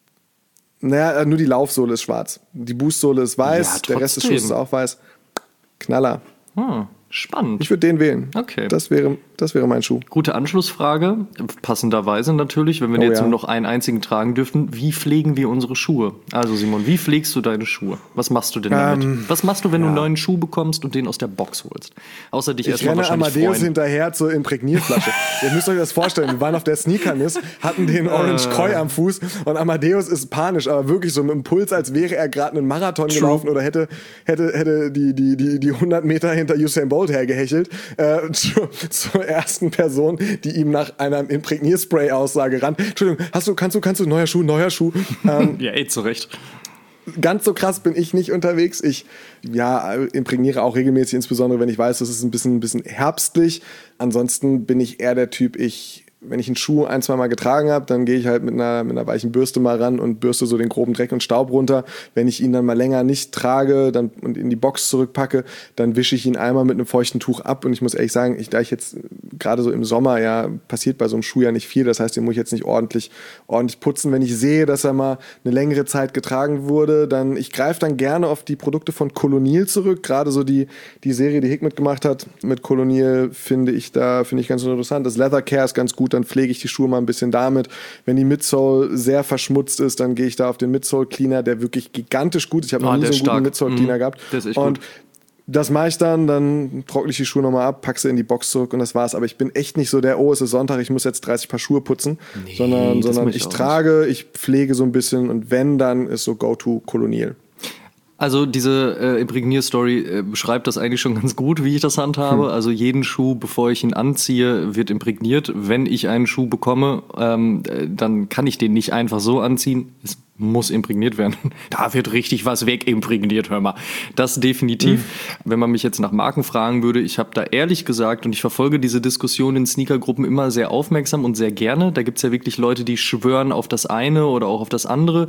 Naja, nur die Laufsohle ist schwarz. Die Boostsohle ist weiß, ja, der Rest des Schuhs ist auch weiß. Knaller. Hm. Spannend. Ich würde den wählen. Okay. Das wäre, das wäre mein Schuh. Gute Anschlussfrage, passenderweise natürlich, wenn wir oh, jetzt ja. nur noch einen einzigen tragen dürften. Wie pflegen wir unsere Schuhe? Also Simon, wie pflegst du deine Schuhe? Was machst du denn damit? Ähm, Was machst du, wenn ja. du einen neuen Schuh bekommst und den aus der Box holst? Außer dich ich erstmal renne wahrscheinlich Amadeus freuen. hinterher zur Imprägnierflasche. Ihr müsst euch das vorstellen. Wir waren auf der Sneakernis, hatten den Orange Koi am Fuß und Amadeus ist panisch, aber wirklich so mit dem Puls, als wäre er gerade einen Marathon True. gelaufen oder hätte, hätte, hätte die, die, die, die hundert Meter hinter Usain Bolt hergehechelt. Äh, zu, zur ersten Person, die ihm nach einem Imprägnierspray-Aussage ran. Entschuldigung, hast du, kannst du, kannst du, neuer Schuh, neuer Schuh. Ähm, ja, eh, zu Recht. Ganz so krass bin ich nicht unterwegs. Ich ja, imprägniere auch regelmäßig, insbesondere wenn ich weiß, es ist ein bisschen, ein bisschen herbstlich. Ansonsten bin ich eher der Typ, ich wenn ich einen Schuh ein, zwei Mal getragen habe, dann gehe ich halt mit einer, mit einer weichen Bürste mal ran und bürste so den groben Dreck und Staub runter. Wenn ich ihn dann mal länger nicht trage dann, und in die Box zurückpacke, dann wische ich ihn einmal mit einem feuchten Tuch ab. Und ich muss ehrlich sagen, ich, da ich jetzt gerade so im Sommer, ja, passiert bei so einem Schuh ja nicht viel. Das heißt, den muss ich jetzt nicht ordentlich, ordentlich putzen. Wenn ich sehe, dass er mal eine längere Zeit getragen wurde, dann, ich greife dann gerne auf die Produkte von Colonial zurück. Gerade so die, die Serie, die Hickmet gemacht hat mit Colonial, finde ich da, finde ich ganz interessant. Das Leather Care ist ganz gut, dann pflege ich die Schuhe mal ein bisschen damit. Wenn die Midsole sehr verschmutzt ist, dann gehe ich da auf den Midsole Cleaner, der wirklich gigantisch gut ist. Ich habe noch Oh, nie der so einen ist stark. guten Midsole Cleaner Mhm. gehabt. Der ist echt und gut. das mache ich dann, dann trockne ich die Schuhe nochmal ab, packe sie in die Box zurück und das war's. Aber ich bin echt nicht so der, oh, es ist Sonntag, ich muss jetzt dreißig Paar Schuhe putzen, Nee, sondern, das sondern mach ich ich auch trage, ich pflege so ein bisschen und wenn, dann ist so Go-To Colonial. Also diese äh, Imprägnier-Story äh, beschreibt das eigentlich schon ganz gut, wie ich das handhabe. Hm. Also jeden Schuh, bevor ich ihn anziehe, wird imprägniert. Wenn ich einen Schuh bekomme, ähm, dann kann ich den nicht einfach so anziehen. Es muss imprägniert werden. Da wird richtig was wegimprägniert, hör mal. Das definitiv. Mhm. Wenn man mich jetzt nach Marken fragen würde, ich habe da ehrlich gesagt, und ich verfolge diese Diskussion in Sneakergruppen immer sehr aufmerksam und sehr gerne. Da gibt es ja wirklich Leute, die schwören auf das eine oder auch auf das andere.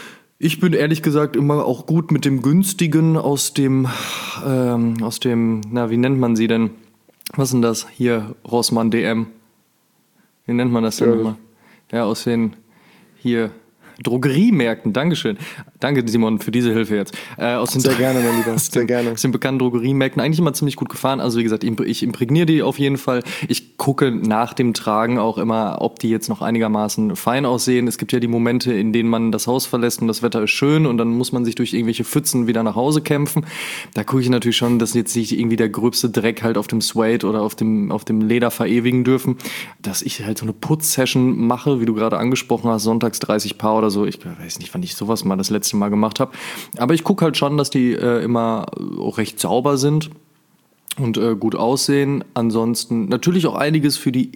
Ich bin ehrlich gesagt immer auch gut mit dem günstigen aus dem, ähm, aus dem, na, wie nennt man sie denn? Was ist denn das? Hier, Rossmann D M. Wie nennt man das denn ja. immer? Ja, aus den, hier, Drogeriemärkten, Dankeschön. Danke, Simon, für diese Hilfe jetzt. Äh, aus den, sehr gerne, mein Lieber, aus sehr den, gerne. Aus den bekannten Drogeriemärkten eigentlich immer ziemlich gut gefahren. Also wie gesagt, ich imprägniere die auf jeden Fall. Ich gucke nach dem Tragen auch immer, ob die jetzt noch einigermaßen fein aussehen. Es gibt ja die Momente, in denen man das Haus verlässt und das Wetter ist schön und dann muss man sich durch irgendwelche Pfützen wieder nach Hause kämpfen. Da gucke ich natürlich schon, dass jetzt nicht irgendwie der gröbste Dreck halt auf dem Suede oder auf dem, auf dem Leder verewigen dürfen. Dass ich halt so eine Putzsession mache, wie du gerade angesprochen hast, sonntags dreißig Paar oder so. Ich weiß nicht, wann ich sowas mal das letzte Mal gemacht habe. Aber ich gucke halt schon, dass die äh, immer auch recht sauber sind und äh, gut aussehen. Ansonsten natürlich auch einiges für die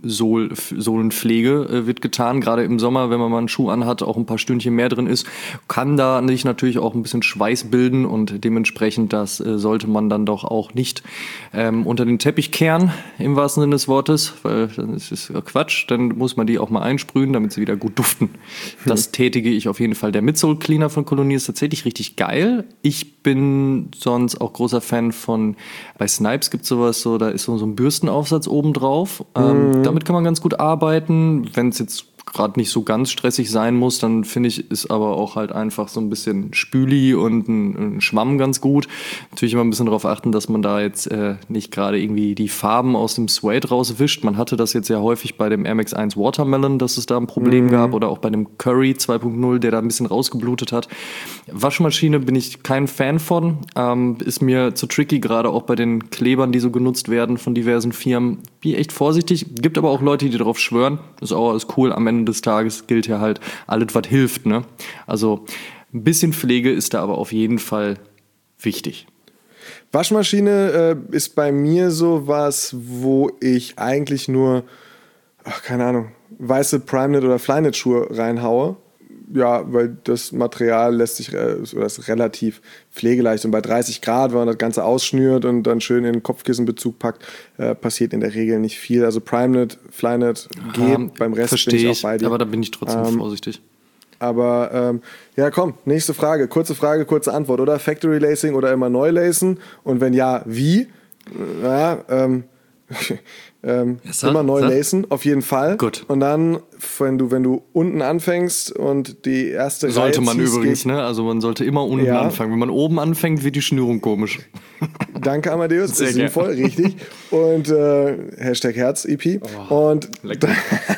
Innensohlenpflege äh, wird getan. Gerade im Sommer, wenn man mal einen Schuh anhat, auch ein paar Stündchen mehr drin ist, kann da sich natürlich auch ein bisschen Schweiß bilden und dementsprechend das äh, sollte man dann doch auch nicht ähm, unter den Teppich kehren, im wahrsten Sinne des Wortes, weil dann ist es Quatsch. Dann muss man die auch mal einsprühen, damit sie wieder gut duften. Das hm. tätige ich auf jeden Fall. Der Midsole Cleaner von Colonial ist tatsächlich richtig geil. Ich bin sonst auch großer Fan von, bei Snipes gibt es sowas, so, da ist so, so ein Bürstenaufsatz oben drauf. Ähm, mhm. Damit kann man ganz gut arbeiten. Wenn es jetzt gerade nicht so ganz stressig sein muss, dann finde ich, ist aber auch halt einfach so ein bisschen Spüli und ein, ein Schwamm ganz gut. Natürlich immer ein bisschen darauf achten, dass man da jetzt äh, nicht gerade irgendwie die Farben aus dem Suede rauswischt. Man hatte das jetzt ja häufig bei dem Air Max eins Watermelon, dass es da ein Problem mhm. gab, oder auch bei dem Curry zwei Punkt null, der da ein bisschen rausgeblutet hat. Waschmaschine bin ich kein Fan von. Ähm, ist mir zu tricky, gerade auch bei den Klebern, die so genutzt werden von diversen Firmen. Bin echt vorsichtig. Gibt aber auch Leute, die darauf schwören. Das ist auch alles cool. Am Ende des Tages gilt ja halt, alles, was hilft. Ne? Also ein bisschen Pflege ist da aber auf jeden Fall wichtig. Waschmaschine äh, ist bei mir so was, wo ich eigentlich nur, ach, keine Ahnung, weiße Primeknit oder Flyknit Schuhe reinhaue. Ja, weil das Material lässt sich, oder ist relativ pflegeleicht. Und bei dreißig Grad, wenn man das Ganze ausschnürt und dann schön in den Kopfkissenbezug packt, äh, passiert in der Regel nicht viel. Also Primeknit, Flyknit geht, ja, beim Rest bin ich auch bei dir. Aber da bin ich trotzdem ähm, vorsichtig. Aber ähm, ja, komm, nächste Frage. Kurze Frage, kurze Antwort, oder? Factory Lacing oder immer neu lacen? Und wenn ja, wie? Ja, ähm... ähm, ja, immer neu lacen, auf jeden Fall. Gut. Und dann, wenn du, wenn du unten anfängst und die erste sollte Reihe man ziehst, übrigens, ne? Also man sollte immer unten ja. anfangen. Wenn man oben anfängt, wird die Schnürung komisch. Danke, Amadeus, das ist sinnvoll, richtig. Und äh, Hashtag Herz-E P. Oh, und dann,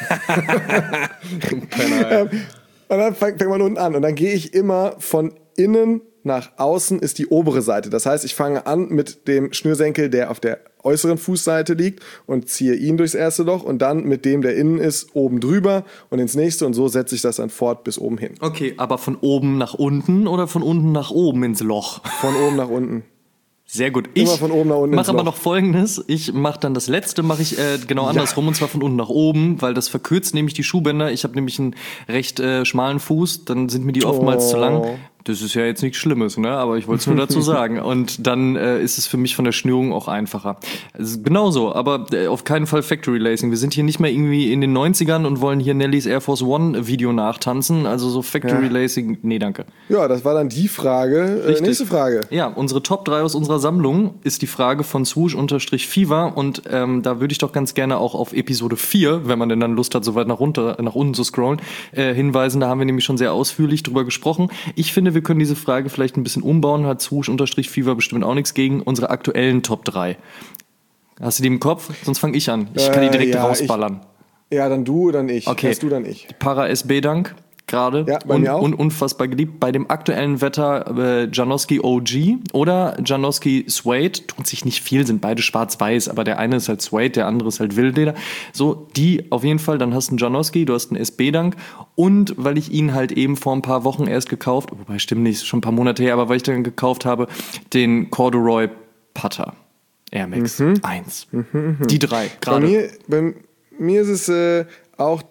und dann fängt, fängt man unten an. Und dann gehe ich immer von innen nach außen ist die obere Seite. Das heißt, ich fange an mit dem Schnürsenkel, der auf der äußeren Fußseite liegt und ziehe ihn durchs erste Loch und dann mit dem, der innen ist, oben drüber und ins nächste und so setze ich das dann fort bis oben hin. Okay, aber von oben nach unten oder von unten nach oben ins Loch? Von oben nach unten. Sehr gut. Ich mache aber noch Folgendes. Ich mache dann das letzte, mache ich äh, genau andersrum, ja. Und zwar von unten nach oben, weil das verkürzt nämlich die Schuhbänder. Ich habe nämlich einen recht äh, schmalen Fuß, dann sind mir die oftmals oh. zu lang. Das ist ja jetzt nichts Schlimmes, ne? Aber ich wollte es nur dazu sagen. Und dann äh, ist es für mich von der Schnürung auch einfacher. Also genauso, aber äh, auf keinen Fall Factory Lacing. Wir sind hier nicht mehr irgendwie in den neunzigern und wollen hier Nellys Air Force One Video nachtanzen. Also so Factory ja. Lacing, nee, danke. Ja, das war dann die Frage. Äh, nächste Frage. Ja, unsere Top drei aus unserer Sammlung ist die Frage von Swoosh-Fever. Und ähm, da würde ich doch ganz gerne auch auf Episode vier, wenn man denn dann Lust hat, so weit nach, runter, nach unten zu scrollen, äh, hinweisen. Da haben wir nämlich schon sehr ausführlich drüber gesprochen. Ich finde, wir können diese Frage vielleicht ein bisschen umbauen, hat Swoosh-Fever bestimmt auch nichts gegen unsere aktuellen Top drei. Hast du die im Kopf? Sonst fange ich an. Ich kann die direkt äh, ja, rausballern. Ich, ja, dann du, dann ich. Okay. Erst du, dann ich. Para-S B-Dank, gerade. Ja, bei und, mir auch. Und unfassbar geliebt. Bei dem aktuellen Wetter äh, Janowski O G oder Janowski Suede. Tut sich nicht viel, sind beide schwarz-weiß, aber der eine ist halt Suede, der andere ist halt Wildleder. So, die auf jeden Fall. Dann hast du einen Janowski, du hast einen S B-Dank. Und weil ich ihn halt eben vor ein paar Wochen erst gekauft, wobei stimmt nicht, schon ein paar Monate her, aber weil ich dann gekauft habe, den Corduroy Putter Air Max mhm. eins. Mhm, die drei, gerade. Bei mir, bei mir ist es äh, auch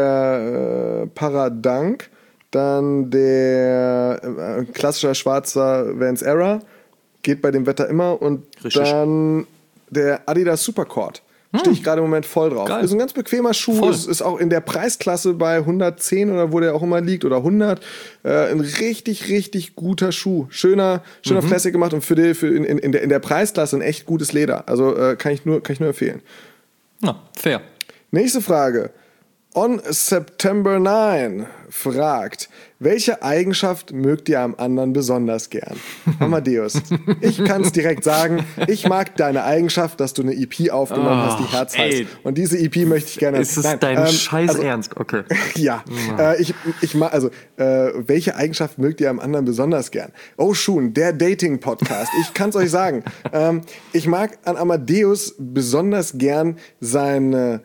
der äh, Paradank, dann der äh, klassischer schwarzer Vans Era, geht bei dem Wetter immer, und Richtig. Dann der Adidas Supercord. Stehe ich gerade im Moment voll drauf. Geil. Ist ein ganz bequemer Schuh. Ist, ist auch in der Preisklasse bei hundertzehn oder wo der auch immer liegt oder hundert. Äh, ein richtig, richtig guter Schuh. Schöner, schöner mhm. Plastik gemacht und für, die, für in, in, in, der, in der Preisklasse ein echt gutes Leder. Also äh, kann, ich nur, kann ich nur empfehlen. Na, fair. Nächste Frage. On September nine fragt, welche Eigenschaft mögt ihr am anderen besonders gern? Amadeus, ich kann es direkt sagen, ich mag deine Eigenschaft, dass du eine E P aufgenommen oh, hast, die Herz heißt. Und diese E P möchte ich gerne... Ist es Nein, dein ähm, Scheiß also, Ernst? Okay. Ja, äh, ich, ich mag, also, äh, welche Eigenschaft mögt ihr am anderen besonders gern? Oh Schun, der Dating-Podcast, ich kann es euch sagen. Ähm, ich mag an Amadeus besonders gern seine...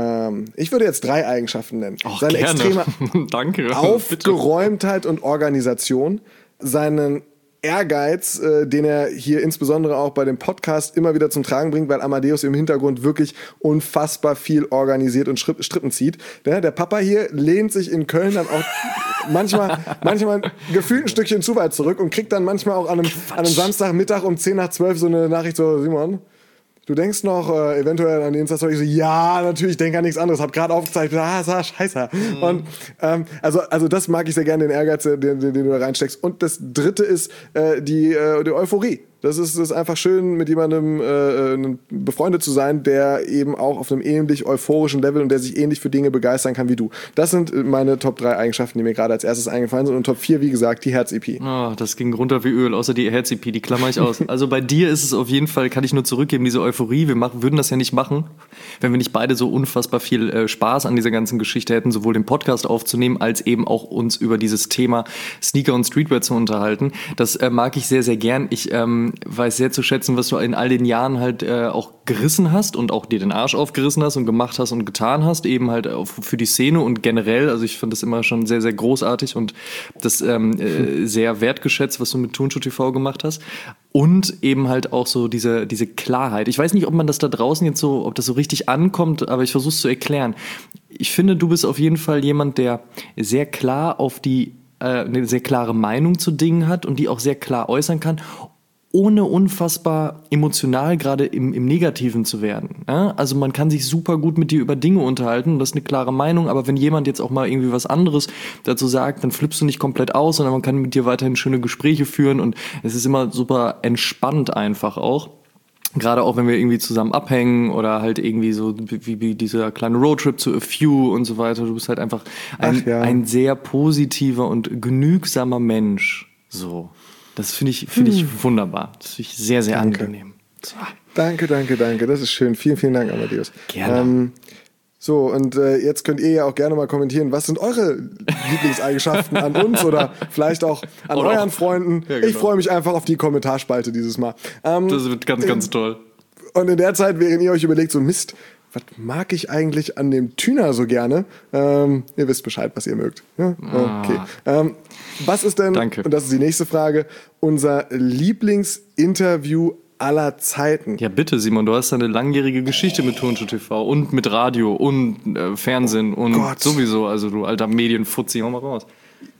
Ich würde jetzt drei Eigenschaften nennen. Och, seine gerne. extreme Danke. Aufgeräumtheit und Organisation, seinen Ehrgeiz, äh, den er hier insbesondere auch bei dem Podcast immer wieder zum Tragen bringt, weil Amadeus im Hintergrund wirklich unfassbar viel organisiert und Schripp, Strippen zieht. Der, der Papa hier lehnt sich in Köln dann auch manchmal, manchmal gefühlt ein Stückchen zu weit zurück und kriegt dann manchmal auch an einem, an einem Samstagmittag um zehn nach zwölf so eine Nachricht, so, Simon, du denkst noch äh, eventuell an die Insta-Story, so, ja, natürlich, denke an nichts anderes, hab gerade aufgezeichnet, ah, sah scheiße. Mhm. Und ähm, also, also das mag ich sehr gerne, den Ehrgeiz, den, den, den du da reinsteckst. Und das dritte ist äh, die, äh, die Euphorie. Das ist, das ist einfach schön, mit jemandem äh, befreundet zu sein, der eben auch auf einem ähnlich euphorischen Level und der sich ähnlich für Dinge begeistern kann wie du. Das sind meine Top drei Eigenschaften, die mir gerade als erstes eingefallen sind. Und Top vier, wie gesagt, die Herz-E P. Oh, das ging runter wie Öl, außer die Herz-E P, die klammer ich aus. Also bei dir ist es auf jeden Fall, kann ich nur zurückgeben, diese Euphorie. Wir machen, würden das ja nicht machen, wenn wir nicht beide so unfassbar viel äh, Spaß an dieser ganzen Geschichte hätten, sowohl den Podcast aufzunehmen, als eben auch uns über dieses Thema Sneaker und Streetwear zu unterhalten. Das äh, mag ich sehr, sehr gern. Ich ähm, weiß sehr zu schätzen, was du in all den Jahren halt äh, auch gerissen hast und auch dir den Arsch aufgerissen hast und gemacht hast und getan hast, eben halt auch für die Szene und generell. Also ich fand das immer schon sehr, sehr großartig und das ähm, äh, sehr wertgeschätzt, was du mit Turnschuh T V gemacht hast. Und eben halt auch so diese, diese Klarheit. Ich weiß nicht, ob man das da draußen jetzt so, ob das so richtig ankommt, aber ich versuche es zu erklären. Ich finde, du bist auf jeden Fall jemand, der sehr klar auf die, äh, eine sehr klare Meinung zu Dingen hat und die auch sehr klar äußern kann, ohne unfassbar emotional gerade im, im Negativen zu werden. Ja? Also man kann sich super gut mit dir über Dinge unterhalten, das ist eine klare Meinung, aber wenn jemand jetzt auch mal irgendwie was anderes dazu sagt, dann flippst du nicht komplett aus, sondern man kann mit dir weiterhin schöne Gespräche führen und es ist immer super entspannt einfach auch. Gerade auch, wenn wir irgendwie zusammen abhängen oder halt irgendwie so wie, wie dieser kleine Roadtrip zu A Few und so weiter. Du bist halt einfach ein, ja. ein sehr positiver und genügsamer Mensch. So. Das finde ich, find ich hm. wunderbar. Das finde ich sehr, sehr danke. angenehm. So. Danke, danke, danke. Das ist schön. Vielen, vielen Dank, Amadeus. Gerne. Ähm, so, und äh, jetzt könnt ihr ja auch gerne mal kommentieren, was sind eure Lieblingseigenschaften an uns oder vielleicht auch an oder euren auch. Freunden. Ja, genau. Ich freue mich einfach auf die Kommentarspalte dieses Mal. Ähm, das wird ganz, ganz toll. Und in der Zeit, während ihr euch überlegt, so Mist, was mag ich eigentlich an dem Tüner so gerne? Ähm, ihr wisst Bescheid, was ihr mögt. Ja? Okay. Ah. Ähm, was ist denn, Danke. Und das ist die nächste Frage, unser Lieblingsinterview aller Zeiten? Ja bitte, Simon, du hast eine langjährige Geschichte mit Turnschuh T V und mit Radio und äh, Fernsehen und oh Gott. sowieso, also du alter Medienfuzzi, hau mal raus.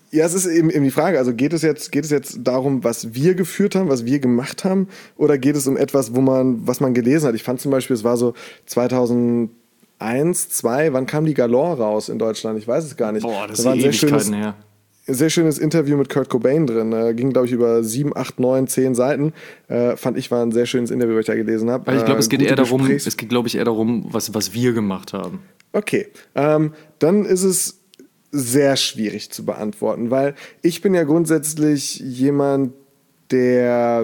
Ja, es ist eben, eben die Frage, also geht es jetzt, geht es jetzt darum, was wir geführt haben, was wir gemacht haben, oder geht es um etwas, wo man, was man gelesen hat? Ich fand zum Beispiel, es war so zweitausendeins, zwei, wann kam die Galore raus in Deutschland? Ich weiß es gar nicht. Boah, das da war ein ist sehr Ewigkeiten schönes, her. sehr schönes Interview mit Kurt Cobain drin. Äh, ging, glaube ich, über sieben, acht, neun, zehn Seiten. Äh, fand ich, war ein sehr schönes Interview, was ich da gelesen habe. Ich glaube, äh, es geht gute eher darum, Gesprächs- es geht, glaube ich, eher darum, was, was wir gemacht haben. Okay, ähm, dann ist es sehr schwierig zu beantworten, weil ich bin ja grundsätzlich jemand, der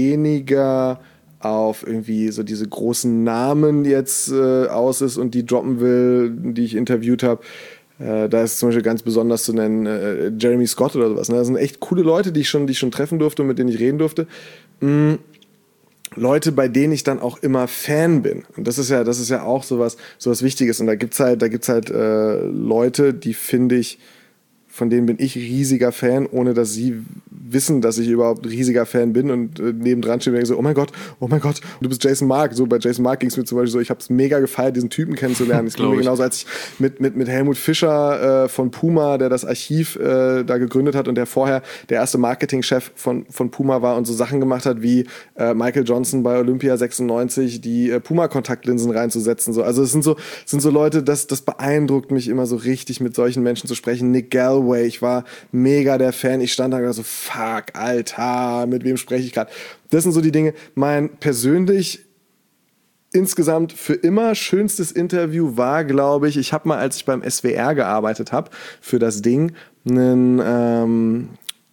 weniger auf irgendwie so diese großen Namen jetzt äh, aus ist und die droppen will, die ich interviewt habe. Äh, da ist zum Beispiel ganz besonders zu nennen äh, Jeremy Scott oder sowas. Ne? Das sind echt coole Leute, die ich schon, die ich schon treffen durfte und mit denen ich reden durfte. Mm. Leute, bei denen ich dann auch immer Fan bin. Und das ist ja, das ist ja auch sowas, sowas Wichtiges. Und da gibt's halt, da gibt's halt äh, Leute, die finde ich, von denen bin ich riesiger Fan, ohne dass sie wissen, dass ich überhaupt riesiger Fan bin und äh, nebendran stehen und denke so, oh mein Gott, oh mein Gott, du bist Jason Mark. So bei Jason Mark ging es mir zum Beispiel so, ich habe es mega gefeiert, diesen Typen kennenzulernen. Es ging mir genauso, als ich mit, mit, mit Helmut Fischer äh, von Puma, der das Archiv äh, da gegründet hat und der vorher der erste Marketingchef von, von Puma war und so Sachen gemacht hat, wie äh, Michael Johnson bei Olympia sechsundneunzig die äh, Puma-Kontaktlinsen reinzusetzen. So. Also es sind so, es sind so Leute, das, das beeindruckt mich immer so richtig, mit solchen Menschen zu sprechen. Nick Galway, ich war mega der Fan. Ich stand da und dachte so, fuck, Alter, mit wem spreche ich gerade? Das sind so die Dinge. Mein persönlich insgesamt für immer schönstes Interview war, glaube ich, ich habe mal, als ich beim S W R gearbeitet habe, für das Ding, einen, ähm,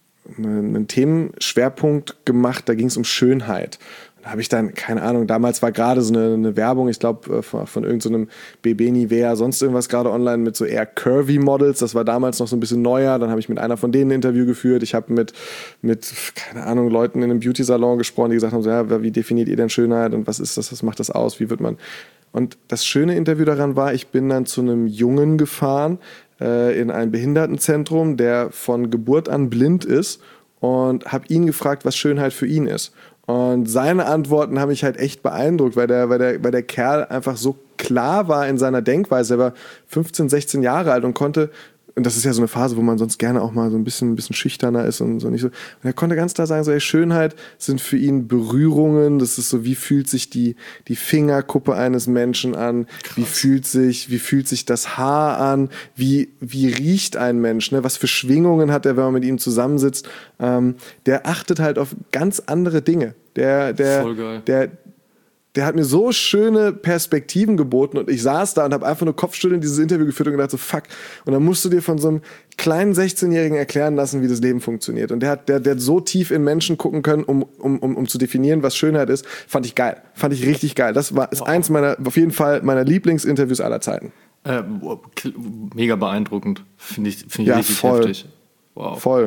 einen Themenschwerpunkt gemacht, da ging es um Schönheit. Da habe ich dann, keine Ahnung, damals war gerade so eine, eine Werbung, ich glaube von, von irgendeinem so B B Nivea, sonst irgendwas gerade online mit so eher curvy Models. Das war damals noch so ein bisschen neuer. Dann habe ich mit einer von denen ein Interview geführt. Ich habe mit, mit, keine Ahnung, Leuten in einem Beauty-Salon gesprochen, die gesagt haben, so, ja, wie definiert ihr denn Schönheit und was ist das, was macht das aus, wie wird man... Und das schöne Interview daran war, ich bin dann zu einem Jungen gefahren äh, in ein Behindertenzentrum, der von Geburt an blind ist, und habe ihn gefragt, was Schönheit für ihn ist. Und seine Antworten haben mich halt echt beeindruckt, weil der, weil der, weil der Kerl einfach so klar war in seiner Denkweise. Er war fünfzehn, sechzehn Jahre alt und konnte, und das ist ja so eine Phase, wo man sonst gerne auch mal so ein bisschen, ein bisschen schüchterner ist und so nicht so. Und er konnte ganz klar sagen, so, ey, Schönheit sind für ihn Berührungen. Das ist so, wie fühlt sich die, die Fingerkuppe eines Menschen an? Krass. Wie fühlt sich, wie fühlt sich das Haar an? Wie, wie riecht ein Mensch? Ne? Was für Schwingungen hat er, wenn man mit ihm zusammensitzt? Ähm, der achtet halt auf ganz andere Dinge. Der, der, Voll geil. der, Der hat mir so schöne Perspektiven geboten und ich saß da und habe einfach nur kopfschüttelnd dieses Interview geführt und gedacht so, fuck. Und dann musst du dir von so einem kleinen sechzehnjährigen erklären lassen, wie das Leben funktioniert. Und der hat, der, der hat so tief in Menschen gucken können, um, um, um, um zu definieren, was Schönheit ist. Fand ich geil. Fand ich richtig geil. Das war, ist wow. eins meiner, auf jeden Fall meiner Lieblingsinterviews aller Zeiten. Äh, mega beeindruckend. Finde ich, find ich ja, richtig voll. heftig. Wow. Voll.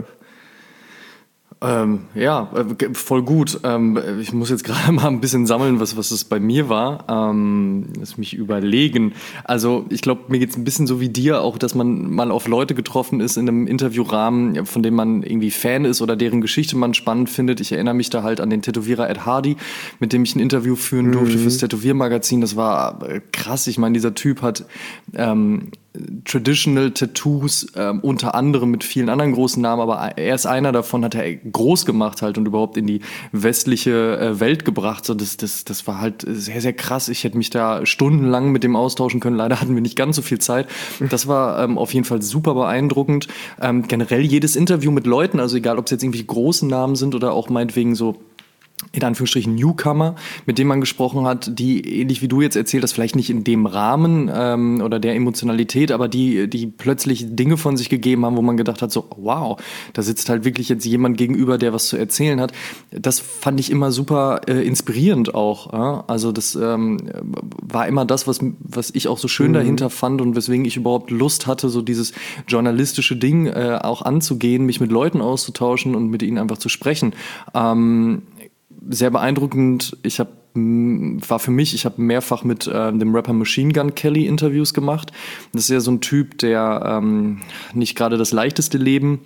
Ähm, ja, äh, voll gut. Ähm, ich muss jetzt gerade mal ein bisschen sammeln, was, was es bei mir war. Ähm, lass mich überlegen. Also ich glaube, mir geht es ein bisschen so wie dir, auch dass man mal auf Leute getroffen ist in einem Interviewrahmen, von dem man irgendwie Fan ist oder deren Geschichte man spannend findet. Ich erinnere mich da halt an den Tätowierer Ed Hardy, mit dem ich ein Interview führen durfte mhm. fürs Tätowiermagazin. Das war krass. Ich meine, dieser Typ hat ähm, Traditional Tattoos, ähm, unter anderem mit vielen anderen großen Namen, aber er ist einer davon, hat er groß gemacht halt und überhaupt in die westliche äh, Welt gebracht. So, das, das, das war halt sehr, sehr krass. Ich hätte mich da stundenlang mit dem austauschen können. Leider hatten wir nicht ganz so viel Zeit. Das war ähm, auf jeden Fall super beeindruckend. Ähm, generell jedes Interview mit Leuten, also egal, ob es jetzt irgendwie große Namen sind oder auch meinetwegen so in Anführungsstrichen Newcomer, mit dem man gesprochen hat, die, ähnlich wie du jetzt erzählt hast, vielleicht nicht in dem Rahmen ähm, oder der Emotionalität, aber die, die plötzlich Dinge von sich gegeben haben, wo man gedacht hat, so wow, da sitzt halt wirklich jetzt jemand gegenüber, der was zu erzählen hat. Das fand ich immer super äh, inspirierend auch. Ja? Also das ähm, war immer das, was, was ich auch so schön mhm. dahinter fand und weswegen ich überhaupt Lust hatte, so dieses journalistische Ding äh, auch anzugehen, mich mit Leuten auszutauschen und mit ihnen einfach zu sprechen. Ähm, Sehr beeindruckend. Ich habe war für mich, ich habe mehrfach mit äh, dem Rapper Machine Gun Kelly Interviews gemacht. Das ist ja so ein Typ, der ähm, nicht gerade das leichteste Leben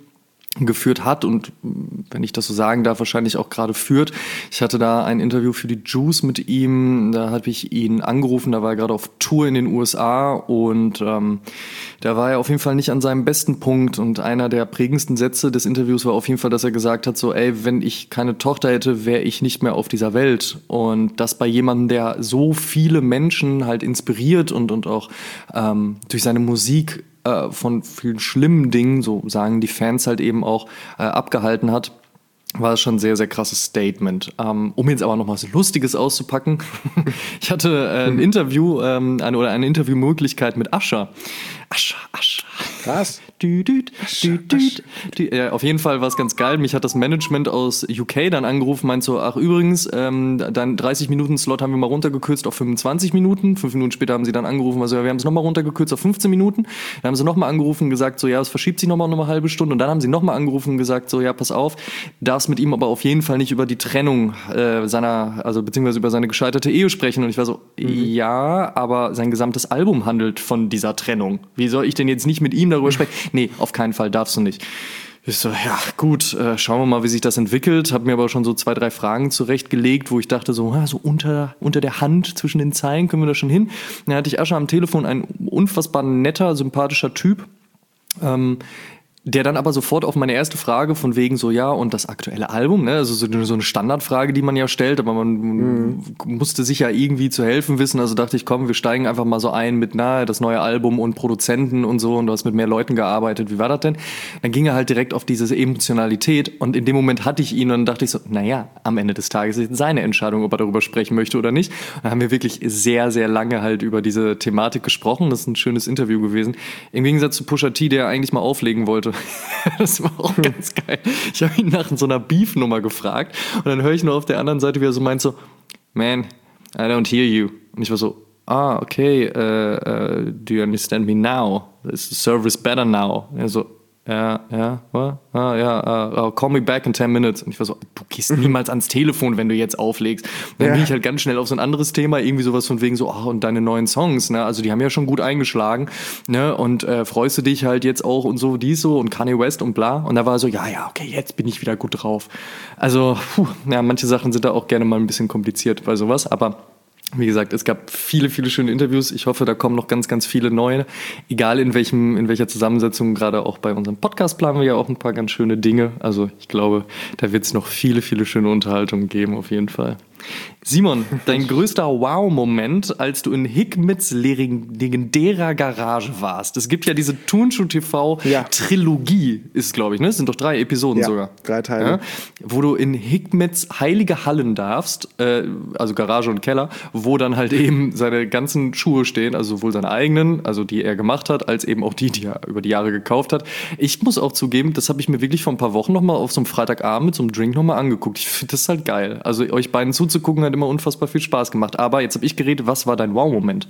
geführt hat und, wenn ich das so sagen darf, wahrscheinlich auch gerade führt. Ich hatte da ein Interview für die Juice mit ihm, da habe ich ihn angerufen, da war er gerade auf Tour in den U S A und ähm, da war er auf jeden Fall nicht an seinem besten Punkt und einer der prägendsten Sätze des Interviews war auf jeden Fall, dass er gesagt hat, so ey, wenn ich keine Tochter hätte, wäre ich nicht mehr auf dieser Welt und das bei jemandem, der so viele Menschen halt inspiriert und, und auch ähm, durch seine Musik von vielen schlimmen Dingen, so sagen die Fans halt eben auch, äh, abgehalten hat, war das schon ein sehr, sehr krasses Statement. Ähm, um jetzt aber noch was Lustiges auszupacken, ich hatte äh, ein Interview ähm, eine, oder eine Interviewmöglichkeit mit Usher. Usher, Usher. Krass. Dü, dü, dü, dü, dü. Ja, auf jeden Fall war es ganz geil. Mich hat das Management aus U K dann angerufen, meint so, ach übrigens, ähm, dein dreißig Minuten Slot haben wir mal runtergekürzt auf fünfundzwanzig Minuten. Fünf Minuten später haben sie dann angerufen, also ja, wir haben es nochmal runtergekürzt auf fünfzehn Minuten. Dann haben sie nochmal angerufen und gesagt, so ja, es verschiebt sich nochmal noch eine halbe Stunde. Und dann haben sie nochmal angerufen und gesagt, so ja, pass auf, darfst mit ihm aber auf jeden Fall nicht über die Trennung äh, seiner, also beziehungsweise über seine gescheiterte Ehe sprechen. Und ich war so, mhm. ja, aber sein gesamtes Album handelt von dieser Trennung. Wie soll ich denn jetzt nicht mit ihm darüber sprechen? Nee, auf keinen Fall darfst du nicht. Ich so, ja gut, äh, schauen wir mal, wie sich das entwickelt. Hab mir aber schon so zwei, drei Fragen zurechtgelegt, wo ich dachte so, ah, so unter, unter der Hand, zwischen den Zeilen können wir da schon hin. Dann hatte ich Usher am Telefon, ein unfassbar netter, sympathischer Typ, ähm, der dann aber sofort auf meine erste Frage von wegen so, ja, und das aktuelle Album, ne, also so, so eine Standardfrage, die man ja stellt, aber man mhm. musste sich ja irgendwie zu helfen wissen, also dachte ich, komm, wir steigen einfach mal so ein mit, na, das neue Album und Produzenten und so und du hast mit mehr Leuten gearbeitet, wie war das denn? Dann ging er halt direkt auf diese Emotionalität und in dem Moment hatte ich ihn und dann dachte ich so, naja, am Ende des Tages ist seine Entscheidung, ob er darüber sprechen möchte oder nicht. Und dann haben wir wirklich sehr, sehr lange halt über diese Thematik gesprochen, das ist ein schönes Interview gewesen. Im Gegensatz zu Pusha T, der eigentlich mal auflegen wollte. Das war auch ganz geil. Ich habe ihn nach so einer Beef-Nummer gefragt und dann höre ich nur auf der anderen Seite, wie er so meint so, man, I don't hear you. Und ich war so, ah, okay, uh, uh, do you understand me now? Is the service better now? Und er so, ja, ja, what? Ah, ja, uh, call me back in ten minutes. Und ich war so, du gehst niemals ans Telefon, wenn du jetzt auflegst. Und dann ja. bin ich halt ganz schnell auf so ein anderes Thema, irgendwie sowas von wegen so, ach, und deine neuen Songs, ne, also die haben ja schon gut eingeschlagen, ne, und äh, freust du dich halt jetzt auch und so, dies so und Kanye West und bla. Und da war so, ja, ja, okay, jetzt bin ich wieder gut drauf. Also, puh, ja, manche Sachen sind da auch gerne mal ein bisschen kompliziert bei sowas, aber wie gesagt, es gab viele, viele schöne Interviews. Ich hoffe, da kommen noch ganz, ganz viele neue. Egal in welchem, in welcher Zusammensetzung, gerade auch bei unserem Podcast planen wir ja auch ein paar ganz schöne Dinge. Also ich glaube, da wird es noch viele, viele schöne Unterhaltungen geben, auf jeden Fall. Simon, dein größter Wow-Moment, als du in Hikmets legendärer Garage warst. Es gibt ja diese Turnschuh T V-Trilogie, ja. ist glaube ich, ne? Es sind doch drei Episoden ja, sogar. drei Teile. Ja? Wo du in Hikmets heilige Hallen darfst, äh, also Garage und Keller, wo dann halt eben seine ganzen Schuhe stehen, also sowohl seine eigenen, also die er gemacht hat, als eben auch die, die er über die Jahre gekauft hat. Ich muss auch zugeben, das habe ich mir wirklich vor ein paar Wochen nochmal auf so einem Freitagabend mit so einem Drink nochmal angeguckt. Ich finde das halt geil. Also euch beiden zuzugucken hat immer unfassbar viel Spaß gemacht. Aber jetzt habe ich geredet, was war dein Wow-Moment?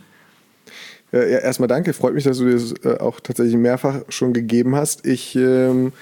Ja, erstmal danke, freut mich, dass du das äh, auch tatsächlich mehrfach schon gegeben hast. Ich, ähm,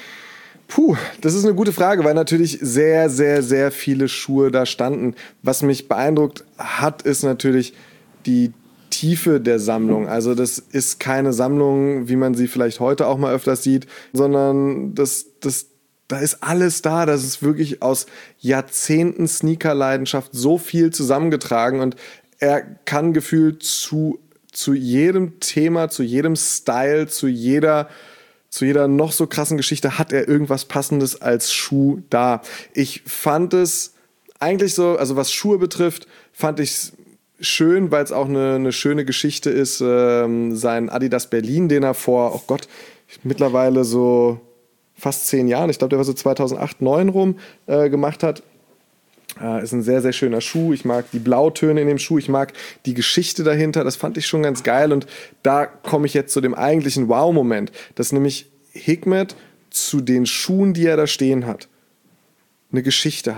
puh, das ist eine gute Frage, weil natürlich sehr, sehr, sehr viele Schuhe da standen. Was mich beeindruckt hat, ist natürlich die Tiefe der Sammlung. Also das ist keine Sammlung, wie man sie vielleicht heute auch mal öfters sieht, sondern das, das Da ist alles da, das ist wirklich aus Jahrzehnten Sneaker-Leidenschaft so viel zusammengetragen und er kann gefühlt zu, zu jedem Thema, zu jedem Style, zu jeder, zu jeder noch so krassen Geschichte hat er irgendwas Passendes als Schuh da. Ich fand es eigentlich so, also was Schuhe betrifft, fand ich es schön, weil es auch eine, eine schöne Geschichte ist, ähm, sein Adidas Berlin, den er vor, oh Gott, mittlerweile so fast zehn Jahren, ich glaube, der war so zweitausendacht, zweitausendneun rum, äh, gemacht hat. Äh, ist ein sehr, sehr schöner Schuh. Ich mag die Blautöne in dem Schuh, ich mag die Geschichte dahinter, das fand ich schon ganz geil. Und da komme ich jetzt zu dem eigentlichen Wow-Moment, dass nämlich Hikmet zu den Schuhen, die er da stehen hat, eine Geschichte hat.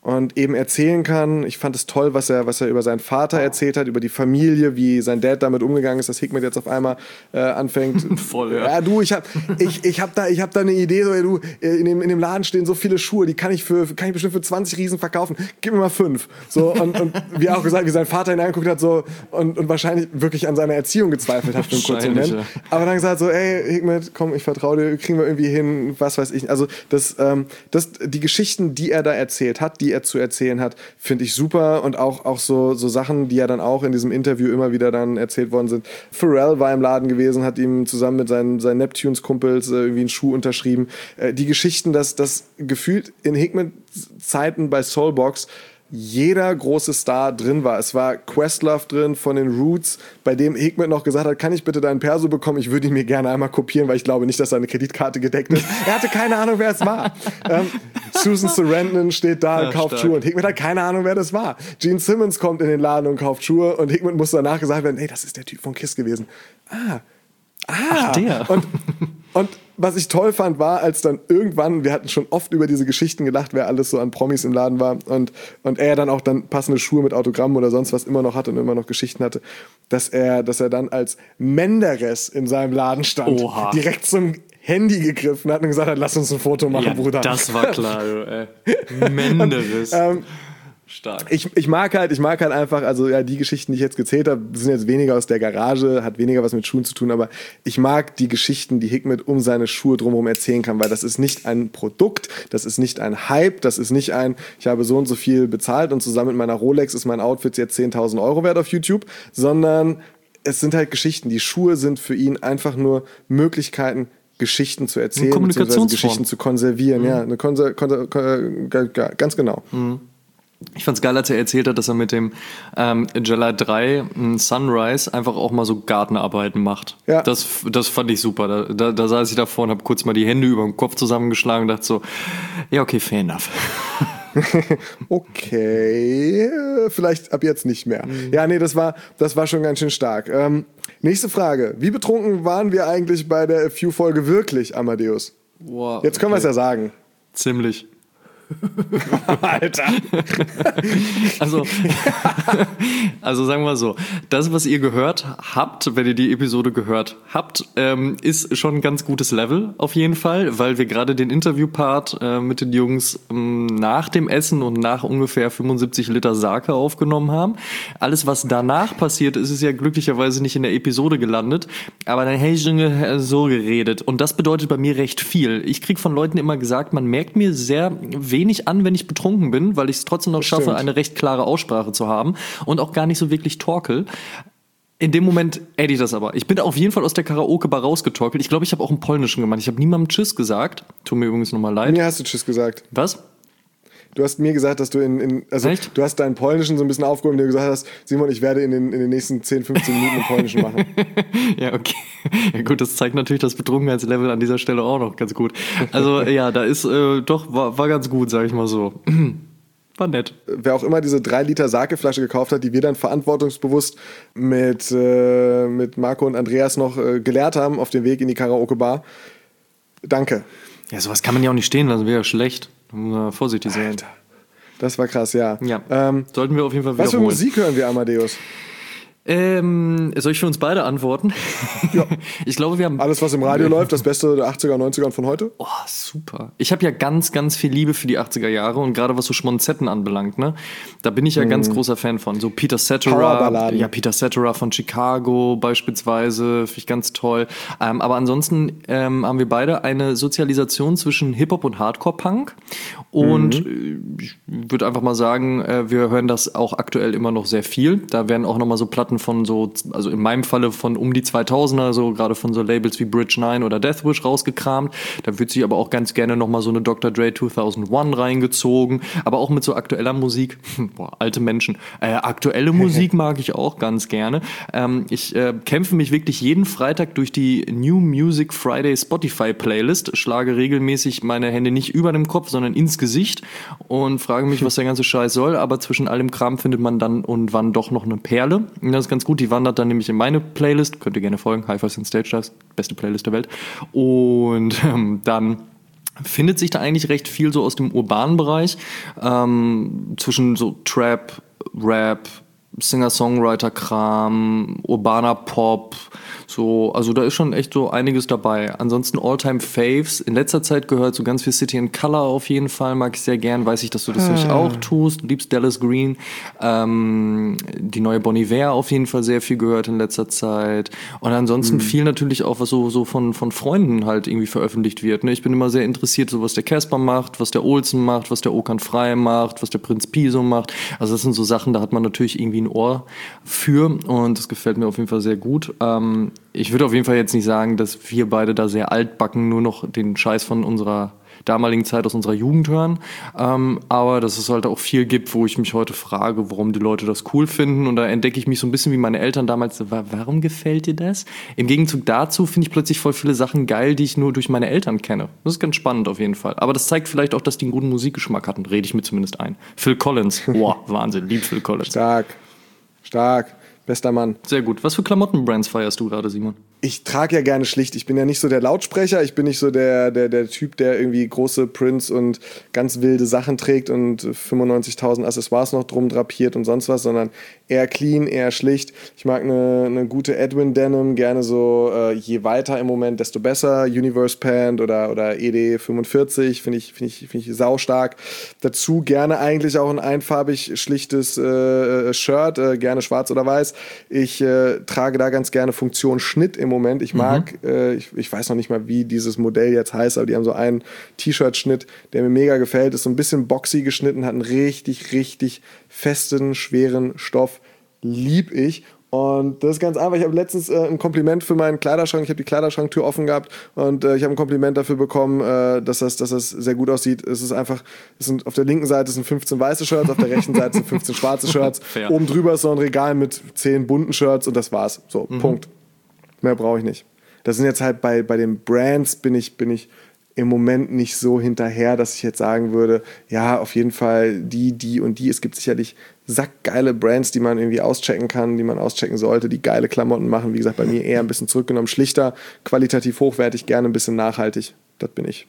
und eben erzählen kann. Ich fand es toll, was er, was er über seinen Vater erzählt hat, über die Familie, wie sein Dad damit umgegangen ist, dass Hikmet jetzt auf einmal äh, anfängt. Voll, ja. Ja, du, ich hab, ich, ich hab da, ich hab da eine Idee, so, ey, du, in dem, in dem Laden stehen so viele Schuhe, die kann ich für, kann ich bestimmt für zwanzig Riesen verkaufen. Gib mir mal fünf. So, und, und wie er auch gesagt, wie sein Vater ihn angeguckt hat, so, und, und wahrscheinlich wirklich an seiner Erziehung gezweifelt hat für einen kurzen Moment. Ja. Aber dann gesagt so, ey, Hikmet, komm, ich vertraue dir, kriegen wir irgendwie hin, was weiß ich. Also, das, ähm, das, die Geschichten, die er da erzählt hat, die er zu erzählen hat, finde ich super, und auch, auch so, so Sachen, die ja dann auch in diesem Interview immer wieder dann erzählt worden sind. Pharrell war im Laden gewesen, hat ihm zusammen mit seinen, seinen Neptunes-Kumpels äh, irgendwie einen Schuh unterschrieben. Äh, die Geschichten, dass das gefühlt in Hikmet-Zeiten bei Soulbox jeder große Star drin war. Es war Questlove drin von den Roots, bei dem Hikmet noch gesagt hat, kann ich bitte deinen Perso bekommen? Ich würde ihn mir gerne einmal kopieren, weil ich glaube nicht, dass seine Kreditkarte gedeckt ist. Er hatte keine Ahnung, wer es war. ähm, Susan Sarandon steht da und ja, kauft stark. Schuhe und Hikmet hat keine Ahnung, wer das war. Gene Simmons kommt in den Laden und kauft Schuhe und Hikmet muss danach gesagt werden, hey, das ist der Typ von Kiss gewesen. Ah, ah. Ach, der. Und, und was ich toll fand, war, als dann irgendwann, wir hatten schon oft über diese Geschichten gelacht, wer alles so an Promis im Laden war, und, und er dann auch dann passende Schuhe mit Autogramm oder sonst was immer noch hatte und immer noch Geschichten hatte, dass er, dass er dann als Menderes in seinem Laden stand, Oha. direkt zum Handy gegriffen hat und gesagt hat, lass uns ein Foto machen, ja, Bruder. Das war klar, ey. Menderes. und, ähm, Stark. Ich, ich mag halt, ich mag halt einfach, also ja, die Geschichten, die ich jetzt gezählt habe, sind jetzt weniger aus der Garage, hat weniger was mit Schuhen zu tun, aber ich mag die Geschichten, die Hikmet um seine Schuhe drumherum erzählen kann, weil das ist nicht ein Produkt, das ist nicht ein Hype, das ist nicht ein, ich habe so und so viel bezahlt und zusammen mit meiner Rolex ist mein Outfit jetzt zehntausend Euro wert auf YouTube, sondern es sind halt Geschichten. Die Schuhe sind für ihn einfach nur Möglichkeiten, Geschichten zu erzählen, beziehungsweise Geschichten zu konservieren. Mhm. Ja, eine Konser- Konser- Konser- ganz genau. Mhm. Ich fand's geil, als er erzählt hat, dass er mit dem ähm, Jella drei Sunrise einfach auch mal so Gartenarbeiten macht. Ja. Das, das fand ich super. Da, da, da saß ich davor und habe kurz mal die Hände über den Kopf zusammengeschlagen und dachte so, ja okay, fair enough. Okay, vielleicht ab jetzt nicht mehr. Mhm. Ja, nee, das war, das war schon ganz schön stark. Ähm, nächste Frage. Wie betrunken waren wir eigentlich bei der A Few-Folge wirklich, Amadeus? Wow, jetzt können okay. wir es ja sagen. Ziemlich. Alter. Also, also sagen wir so, das, was ihr gehört habt, wenn ihr die Episode gehört habt, ähm, ist schon ein ganz gutes Level auf jeden Fall, weil wir gerade den Interviewpart äh, mit den Jungs ähm, nach dem Essen und nach ungefähr fünfundsiebzig Liter Sake aufgenommen haben. Alles, was danach passiert ist, ist ja glücklicherweise nicht in der Episode gelandet, aber dann hätte ich schon so geredet und das bedeutet bei mir recht viel. Ich kriege von Leuten immer gesagt, man merkt mir sehr wenig an, wenn ich betrunken bin, weil ich es trotzdem noch schaffe, Stimmt. eine recht klare Aussprache zu haben und auch gar nicht so wirklich torkel. In dem Moment hätte ich das aber. Ich bin auf jeden Fall aus der Karaoke-Bar rausgetorkelt. Ich glaube, ich habe auch einen polnischen gemacht. Ich habe niemandem Tschüss gesagt. Tut mir übrigens nochmal leid. Mir hast du Tschüss gesagt. Was? Du hast mir gesagt, dass du in, in also Echt? du hast deinen Polnischen so ein bisschen aufgehoben, indem du gesagt hast, Simon, ich werde in den, in den nächsten zehn, fünfzehn Minuten einen Polnischen machen. Ja, okay. Ja gut, das zeigt natürlich das Betrunkenheitslevel an dieser Stelle auch noch ganz gut. Also ja, da ist äh, doch, war, war ganz gut, sag ich mal so. War nett. Wer auch immer diese drei Liter Sake-Flasche gekauft hat, die wir dann verantwortungsbewusst mit, äh, mit Marco und Andreas noch äh, geleert haben auf dem Weg in die Karaoke-Bar, danke. Ja, sowas kann man ja auch nicht stehen lassen, wäre ja schlecht. Da muss man vorsichtig sein. Alter, das war krass, ja. Ja, ähm, sollten wir auf jeden Fall wiederholen. Was für Musik hören wir, Amadeus? Ähm, soll ich für uns beide antworten? Ja. Ich glaube, wir haben... Alles, was im Radio läuft, das Beste der achtziger und neunziger von heute? Oh, super. Ich habe ja ganz, ganz viel Liebe für die achtziger Jahre und gerade was so Schmonzetten anbelangt, ne? Da bin ich ja mm. ganz großer Fan von. So Peter Cetera, ja, Peter Cetera von Chicago beispielsweise, finde ich ganz toll. Ähm, aber ansonsten ähm, haben wir beide eine Sozialisation zwischen Hip-Hop und Hardcore-Punk und mm. ich würde einfach mal sagen, äh, wir hören das auch aktuell immer noch sehr viel. Da werden auch nochmal so Platten von so, also in meinem Falle von um die zweitausender, so gerade von so Labels wie Bridge neun oder Deathwish rausgekramt. Da wird sich aber auch ganz gerne nochmal so eine Doktor Dre zweitausendeins reingezogen, aber auch mit so aktueller Musik. Boah, alte Menschen. Äh, aktuelle Musik mag ich auch ganz gerne. Ähm, ich äh, kämpfe mich wirklich jeden Freitag durch die New Music Friday Spotify Playlist, schlage regelmäßig meine Hände nicht über dem Kopf, sondern ins Gesicht und frage mich, was der ganze Scheiß soll, aber zwischen allem Kram findet man dann und wann doch noch eine Perle. Und das ist ganz gut, die wandert dann nämlich in meine Playlist, könnt ihr gerne folgen, Hi-Fi and Stage Dives, beste Playlist der Welt. Und ähm, dann findet sich da eigentlich recht viel so aus dem urbanen Bereich, ähm, zwischen so Trap, Rap, Singer-Songwriter-Kram, urbaner Pop, so, also da ist schon echt so einiges dabei. Ansonsten All-Time-Faves. In letzter Zeit gehört so ganz viel City and Colour auf jeden Fall, mag ich sehr gern. Weiß ich, dass du das nämlich Ah. auch tust. Du liebst Dallas Green. Ähm, die neue Bon Iver auf jeden Fall sehr viel gehört in letzter Zeit. Und ansonsten viel natürlich auch, was so, so von, von Freunden halt irgendwie veröffentlicht wird. Ne? Ich bin immer sehr interessiert, so was der Casper macht, was der Olsen macht, was der Okan Frey macht, was der Prinz Piso macht. Also das sind so Sachen, da hat man natürlich irgendwie ein Ohr für und das gefällt mir auf jeden Fall sehr gut. Ähm, ich würde auf jeden Fall jetzt nicht sagen, dass wir beide da sehr altbacken nur noch den Scheiß von unserer damaligen Zeit aus unserer Jugend hören, ähm, aber dass es halt auch viel gibt, wo ich mich heute frage, warum die Leute das cool finden und da entdecke ich mich so ein bisschen wie meine Eltern damals, warum gefällt dir das? Im Gegenzug dazu finde ich plötzlich voll viele Sachen geil, die ich nur durch meine Eltern kenne. Das ist ganz spannend auf jeden Fall, aber das zeigt vielleicht auch, dass die einen guten Musikgeschmack hatten, rede ich mir zumindest ein. Phil Collins, boah, Wahnsinn, lieb Phil Collins. Stark, stark, bester Mann. Sehr gut. Was für Klamottenbrands feierst du gerade, Simon? Ich trage ja gerne schlicht. Ich bin ja nicht so der Lautsprecher. Ich bin nicht so der, der, der Typ, der irgendwie große Prints und ganz wilde Sachen trägt und fünfundneunzigtausend Accessoires noch drum drapiert und sonst was, sondern eher clean, eher schlicht. Ich mag eine, eine gute Edwin Denim, gerne so äh, je weiter im Moment, desto besser. Universe Pant oder, oder E D fünfundvierzig finde ich, find ich, find ich saustark. Dazu gerne eigentlich auch ein einfarbig schlichtes äh, Shirt, äh, gerne schwarz oder weiß. Ich äh, trage da ganz gerne Funktion Schnitt im Moment. Ich mag, mhm. äh, ich, ich weiß noch nicht mal, wie dieses Modell jetzt heißt, aber die haben so einen T-Shirt-Schnitt, der mir mega gefällt. Ist so ein bisschen boxy geschnitten, hat einen richtig, richtig festen, schweren Stoff. Lieb ich. Und das ist ganz einfach. Ich habe letztens äh, ein Kompliment für meinen Kleiderschrank. Ich habe die Kleiderschranktür offen gehabt und äh, ich habe ein Kompliment dafür bekommen, äh, dass, das, dass das sehr gut aussieht. Es ist einfach, es sind, auf der linken Seite sind fünfzehn weiße Shirts, auf der rechten Seite sind fünfzehn schwarze Shirts. Fair. Oben drüber ist so ein Regal mit zehn bunten Shirts und das war's. So, mhm. Punkt. Mehr brauche ich nicht. Das sind jetzt halt bei, bei den Brands bin ich, bin ich im Moment nicht so hinterher, dass ich jetzt sagen würde, ja, auf jeden Fall die, die und die. Es gibt sicherlich sackgeile Brands, die man irgendwie auschecken kann, die man auschecken sollte, die geile Klamotten machen. Wie gesagt, bei mir eher ein bisschen zurückgenommen, schlichter, qualitativ hochwertig, gerne ein bisschen nachhaltig. Das bin ich.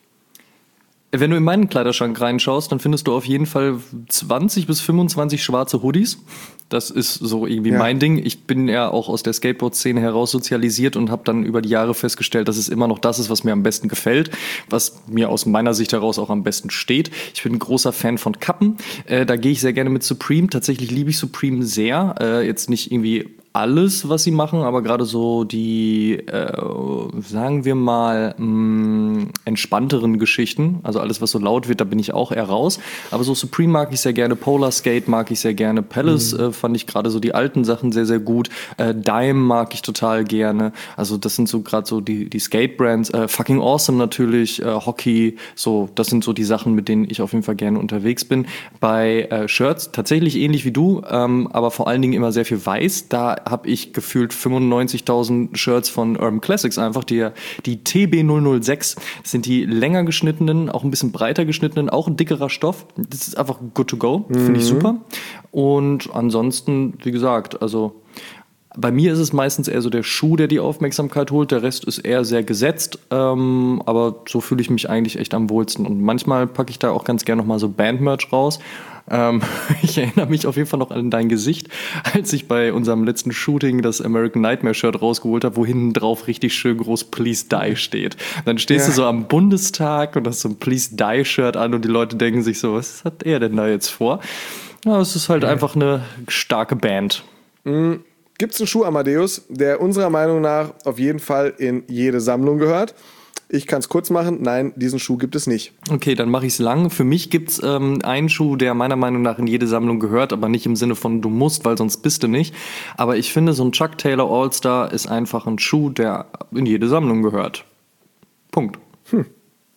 Wenn du in meinen Kleiderschrank reinschaust, dann findest du auf jeden Fall zwanzig bis fünfundzwanzig schwarze Hoodies. Das ist so irgendwie ja. mein Ding. Ich bin ja auch aus der Skateboard-Szene heraus sozialisiert und habe dann über die Jahre festgestellt, dass es immer noch das ist, was mir am besten gefällt, was mir aus meiner Sicht heraus auch am besten steht. Ich bin ein großer Fan von Kappen. Äh, da gehe ich sehr gerne mit Supreme. Tatsächlich liebe ich Supreme sehr. Äh, jetzt nicht irgendwie alles, was sie machen, aber gerade so die, äh, sagen wir mal, mh, entspannteren Geschichten, also alles, was so laut wird, da bin ich auch eher raus. Aber so Supreme mag ich sehr gerne, Polar Skate mag ich sehr gerne, Palace mhm. äh, fand ich gerade so die alten Sachen sehr, sehr gut, äh, Dime mag ich total gerne, also das sind so gerade so die, die Skate-Brands, äh, Fucking Awesome natürlich, äh, Hockey, so, das sind so die Sachen, mit denen ich auf jeden Fall gerne unterwegs bin. Bei äh, Shirts tatsächlich ähnlich wie du, ähm, aber vor allen Dingen immer sehr viel weiß, da habe ich gefühlt fünfundneunzigtausend Shirts von Urban Classics einfach, die, die T B null null sechs, das sind die länger geschnittenen, auch ein bisschen breiter geschnittenen, auch ein dickerer Stoff, das ist einfach good to go, mhm. finde ich super. Und ansonsten, wie gesagt, also bei mir ist es meistens eher so der Schuh, der die Aufmerksamkeit holt, der Rest ist eher sehr gesetzt, ähm, aber so fühle ich mich eigentlich echt am wohlsten und manchmal packe ich da auch ganz gerne nochmal so Bandmerch raus. Ähm, ich erinnere mich auf jeden Fall noch an dein Gesicht, als ich bei unserem letzten Shooting das American Nightmare Shirt rausgeholt habe, wo hinten drauf richtig schön groß Please Die steht. Dann stehst ja. du so am Bundestag und hast so ein Please Die Shirt an und die Leute denken sich so, was hat er denn da jetzt vor? Ja, es ist halt ja. einfach eine starke Band. Mhm. Gibt es einen Schuh, Amadeus, der unserer Meinung nach auf jeden Fall in jede Sammlung gehört? Ich kann es kurz machen. Nein, diesen Schuh gibt es nicht. Okay, dann mache ich es lang. Für mich gibt es ähm, einen Schuh, der meiner Meinung nach in jede Sammlung gehört, aber nicht im Sinne von du musst, weil sonst bist du nicht. Aber ich finde, so ein Chuck Taylor All-Star ist einfach ein Schuh, der in jede Sammlung gehört. Punkt. Hm.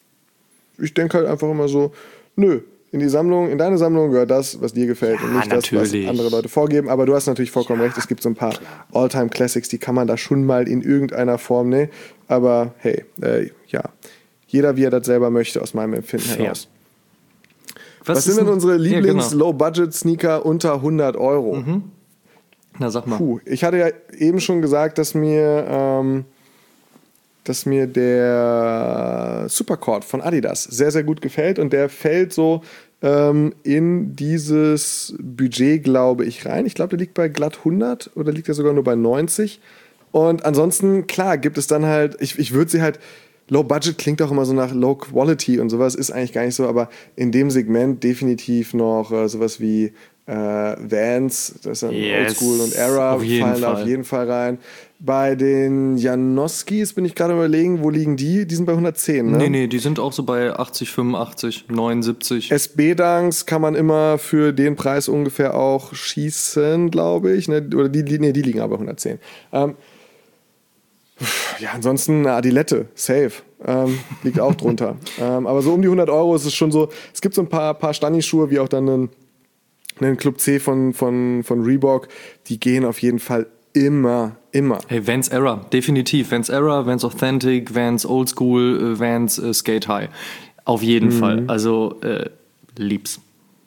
Ich denke halt einfach immer so, nö. In die Sammlung, in deine Sammlung gehört das, was dir gefällt, ja, und nicht natürlich. Das, was andere Leute vorgeben. Aber du hast natürlich vollkommen ja, recht, es gibt so ein paar All-Time-Classics, die kann man da schon mal in irgendeiner Form nehmen. Aber hey, äh, ja, jeder wie er das selber möchte, aus meinem Empfinden Fair. heraus. Was, was sind denn unsere Lieblings-Low-Budget-Sneaker ja, genau. unter hundert Euro? Mhm. Na, sag mal. Puh, ich hatte ja eben schon gesagt, dass mir... Ähm, dass mir der Supercord von Adidas sehr, sehr gut gefällt und der fällt so ähm, in dieses Budget, glaube ich, rein. Ich glaube, der liegt bei glatt hundert oder liegt er sogar nur bei neunzig. Und ansonsten, klar, gibt es dann halt, ich, ich würde sie halt, Low Budget klingt auch immer so nach Low Quality und sowas, ist eigentlich gar nicht so, aber in dem Segment definitiv noch äh, sowas wie äh, Vans, das ist dann yes, Oldschool und Era, auf jeden fallen da Fall. auf jeden Fall rein. Bei den Janoskis bin ich gerade überlegen, wo liegen die? Die sind bei hundertzehn, ne? Nee, nee, die sind auch so bei achtzig, fünfundachtzig, neunundsiebzig. S B-Dunks kann man immer für den Preis ungefähr auch schießen, glaube ich. Ne? Oder die, nee, die liegen aber bei hundertzehn. Ähm, ja, ansonsten eine Adilette, safe. Ähm, liegt auch drunter. ähm, aber so um die hundert Euro ist es schon so. Es gibt so ein paar, paar Stani-Schuhe, wie auch dann einen, einen Club C von, von, von Reebok. Die gehen auf jeden Fall immer, immer. Hey, Vans Era, definitiv. Vans Era, Vans Authentic, Vans Oldschool, äh, Vans äh, Skate High. Auf jeden mhm. Fall. Also, äh, lieb's.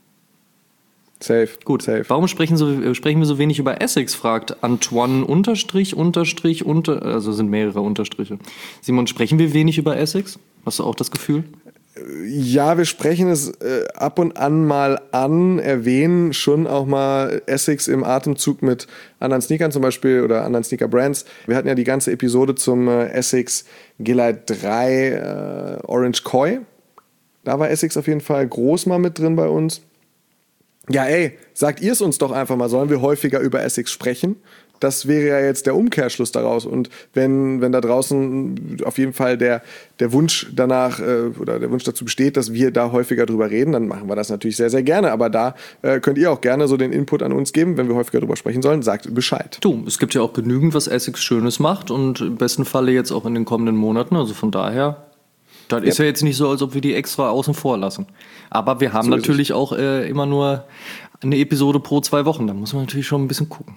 Safe. Gut. Safe. Warum sprechen, so, sprechen wir so wenig über Essex, fragt Antoine Unterstrich, Unterstrich, unter, also sind mehrere Unterstriche. Simon, sprechen wir wenig über Essex? Hast du auch das Gefühl? Ja, wir sprechen es äh, ab und an mal an, erwähnen schon auch mal Essex im Atemzug mit anderen Sneakern zum Beispiel oder anderen Sneaker-Brands. Wir hatten ja die ganze Episode zum äh, Essex Gelite drei äh, Orange Koi. Da war Essex auf jeden Fall groß mal mit drin bei uns. Ja, ey, sagt ihr es uns doch einfach mal, sollen wir häufiger über Essex sprechen? Das wäre ja jetzt der Umkehrschluss daraus. Und wenn, wenn da draußen auf jeden Fall der, der Wunsch danach äh, oder der Wunsch dazu besteht, dass wir da häufiger drüber reden, dann machen wir das natürlich sehr, sehr gerne. Aber da äh, könnt ihr auch gerne so den Input an uns geben, wenn wir häufiger drüber sprechen sollen. Sagt Bescheid. Du, es gibt ja auch genügend, was Essex Schönes macht und im besten Falle jetzt auch in den kommenden Monaten. Also von daher, das ist ja jetzt nicht so, als ob wir die extra außen vor lassen. Aber wir haben so natürlich auch äh, immer nur eine Episode pro zwei Wochen. Da muss man natürlich schon ein bisschen gucken.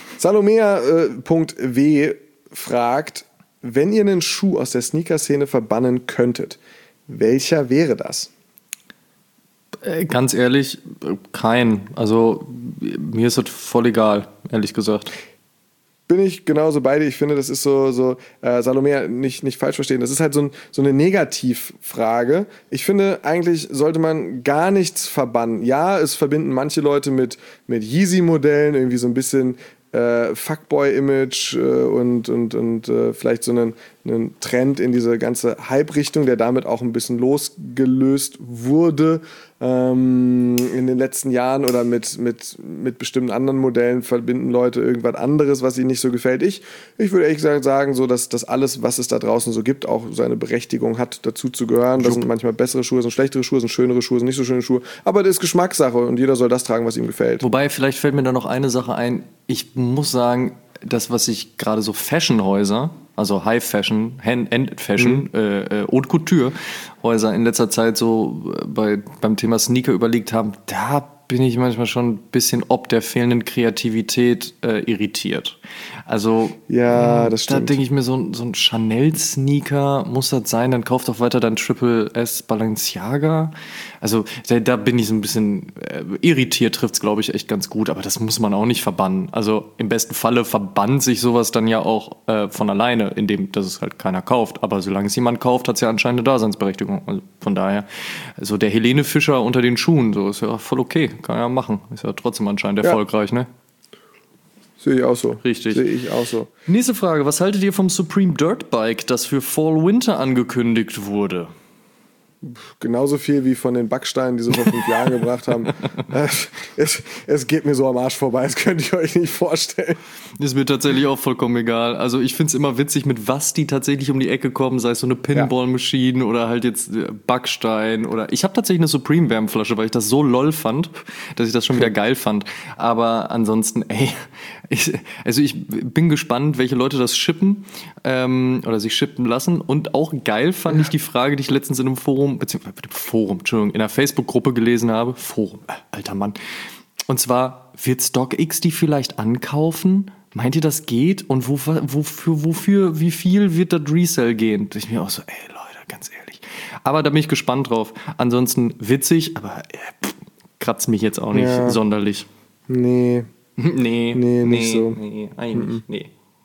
Salomea.w äh, fragt, wenn ihr einen Schuh aus der Sneaker-Szene verbannen könntet, welcher wäre das? Äh, ganz ehrlich, kein. Also mir ist das voll egal, ehrlich gesagt. Bin ich genauso bei dir. Ich finde, das ist so, so äh, Salomea, nicht, nicht falsch verstehen, das ist halt so, ein, so eine Negativfrage. Ich finde, eigentlich sollte man gar nichts verbannen. Ja, es verbinden manche Leute mit, mit Yeezy-Modellen, irgendwie so ein bisschen äh, Fuckboy-Image äh, und, und, und äh, vielleicht so einen, einen Trend in diese ganze Hype-Richtung, der damit auch ein bisschen losgelöst wurde ähm, in den letzten Jahren oder mit, mit, mit bestimmten anderen Modellen verbinden Leute irgendwas anderes, was ihnen nicht so gefällt. Ich, ich würde ehrlich gesagt sagen, so, dass, dass alles, was es da draußen so gibt, auch seine Berechtigung hat, dazu zu gehören. Das sind manchmal bessere Schuhe, sind schlechtere Schuhe, sind schönere Schuhe, sind nicht so schöne Schuhe. Aber das ist Geschmackssache und jeder soll das tragen, was ihm gefällt. Wobei, vielleicht fällt mir da noch eine Sache ein. Ich muss sagen, das, was ich gerade so Fashionhäuser, also High Fashion, End Fashion, mhm. äh, Haute Couture Häuser in letzter Zeit so bei, beim Thema Sneaker überlegt haben, da bin ich manchmal schon ein bisschen ob der fehlenden Kreativität äh, irritiert. Also ja, das stimmt. Da denke ich mir, so, so ein Chanel-Sneaker, muss das sein, dann kauft doch weiter dein Triple S Balenciaga. Also da, da bin ich so ein bisschen äh, irritiert, trifft es, glaube ich, echt ganz gut, aber das muss man auch nicht verbannen. Also im besten Falle verbannt sich sowas dann ja auch äh, von alleine, indem dass es halt keiner kauft. Aber solange es jemand kauft, hat es ja anscheinend eine Daseinsberechtigung. Also von daher, also der Helene Fischer unter den Schuhen, so ist ja voll okay. Kann ja machen. Ist ja trotzdem anscheinend ja. erfolgreich, ne? Sehe ich auch so. Richtig. Sehe ich auch so. Nächste Frage. Was haltet ihr vom Supreme Dirt Bike, das für Fall-Winter angekündigt wurde? Genauso viel wie von den Backsteinen, die sie vor fünf Jahren gebracht haben. Es, es geht mir so am Arsch vorbei, das könnt ihr euch nicht vorstellen. Ist mir tatsächlich auch vollkommen egal. Also ich finde es immer witzig, mit was die tatsächlich um die Ecke kommen, sei es so eine Pinball-Maschine oder halt jetzt Backstein oder ich habe tatsächlich eine Supreme-Wärmflasche, weil ich das so lol fand, dass ich das schon wieder geil fand. Aber ansonsten, ey, ich, also ich bin gespannt, welche Leute das shippen ähm, oder sich shippen lassen. Und auch geil fand ja. ich die Frage, die ich letztens in einem Forum beziehungsweise Forum, Entschuldigung, in einer Facebook-Gruppe gelesen habe. Forum, äh, alter Mann. Und zwar, wird StockX die vielleicht ankaufen? Meint ihr, das geht? Und wo, wofür, wofür, wie viel wird das Resell gehen? Ich mir auch so, ey Leute, ganz ehrlich. Aber da bin ich gespannt drauf. Ansonsten witzig, aber äh, pff, kratzt mich jetzt auch nicht ja. sonderlich. Nee. nee. Nee, nicht nee, so. Nee, eigentlich, mhm. nee.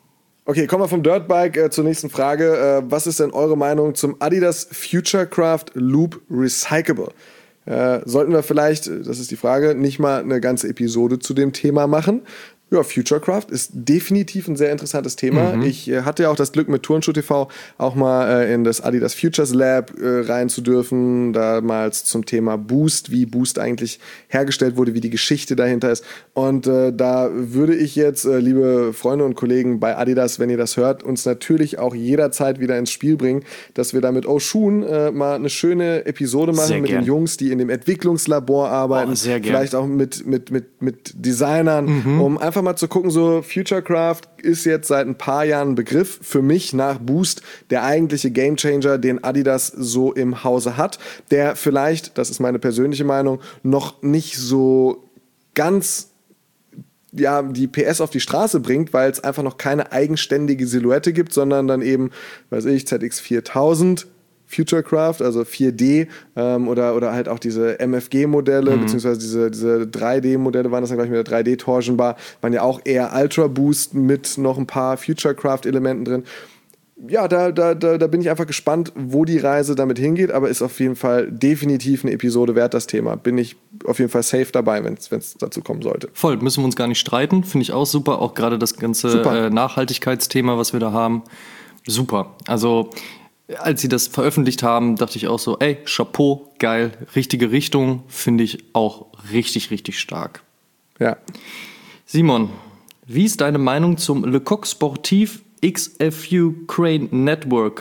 Okay, kommen wir vom Dirtbike äh, zur nächsten Frage. Äh, was ist denn eure Meinung zum Adidas Futurecraft Loop Recyclable? Äh, sollten wir vielleicht, das ist die Frage, nicht mal eine ganze Episode zu dem Thema machen? Ja, Futurecraft ist definitiv ein sehr interessantes Thema. Mhm. Ich äh, hatte ja auch das Glück, mit Turnschuh T V auch mal äh, in das Adidas Futures Lab äh, rein zu dürfen. Damals zum Thema Boost, wie Boost eigentlich hergestellt wurde, wie die Geschichte dahinter ist. Und äh, da würde ich jetzt, äh, liebe Freunde und Kollegen bei Adidas, wenn ihr das hört, uns natürlich auch jederzeit wieder ins Spiel bringen, dass wir da mit Oshun äh, mal eine schöne Episode machen sehr mit gern. Den Jungs, die in dem Entwicklungslabor arbeiten. Oh, sehr gern. Vielleicht auch mit, mit, mit, mit Designern, mhm. um einfach mal zu gucken, so Futurecraft ist jetzt seit ein paar Jahren ein Begriff für mich nach Boost, der eigentliche Gamechanger, den Adidas so im Hause hat, der vielleicht, das ist meine persönliche Meinung, noch nicht so ganz ja, die P S auf die Straße bringt, weil es einfach noch keine eigenständige Silhouette gibt, sondern dann eben, weiß ich, Z X viertausend Futurecraft, also vier D ähm, oder, oder halt auch diese M F G-Modelle, mhm. beziehungsweise diese, diese drei D-Modelle waren das dann gleich mit der drei D-Torsion-Bar, waren ja auch eher Ultra Boost mit noch ein paar Futurecraft-Elementen drin. Ja, da, da, da, da bin ich einfach gespannt, wo die Reise damit hingeht, aber ist auf jeden Fall definitiv eine Episode wert, das Thema. Bin ich auf jeden Fall safe dabei, wenn es dazu kommen sollte. Voll, müssen wir uns gar nicht streiten, finde ich auch super, auch gerade das ganze äh, Nachhaltigkeitsthema, was wir da haben, super. Also als sie das veröffentlicht haben, dachte ich auch so, ey, Chapeau, geil, richtige Richtung, finde ich auch richtig, richtig stark. Ja. Simon, wie ist deine Meinung zum Le Coq Sportif X F U Crane Network?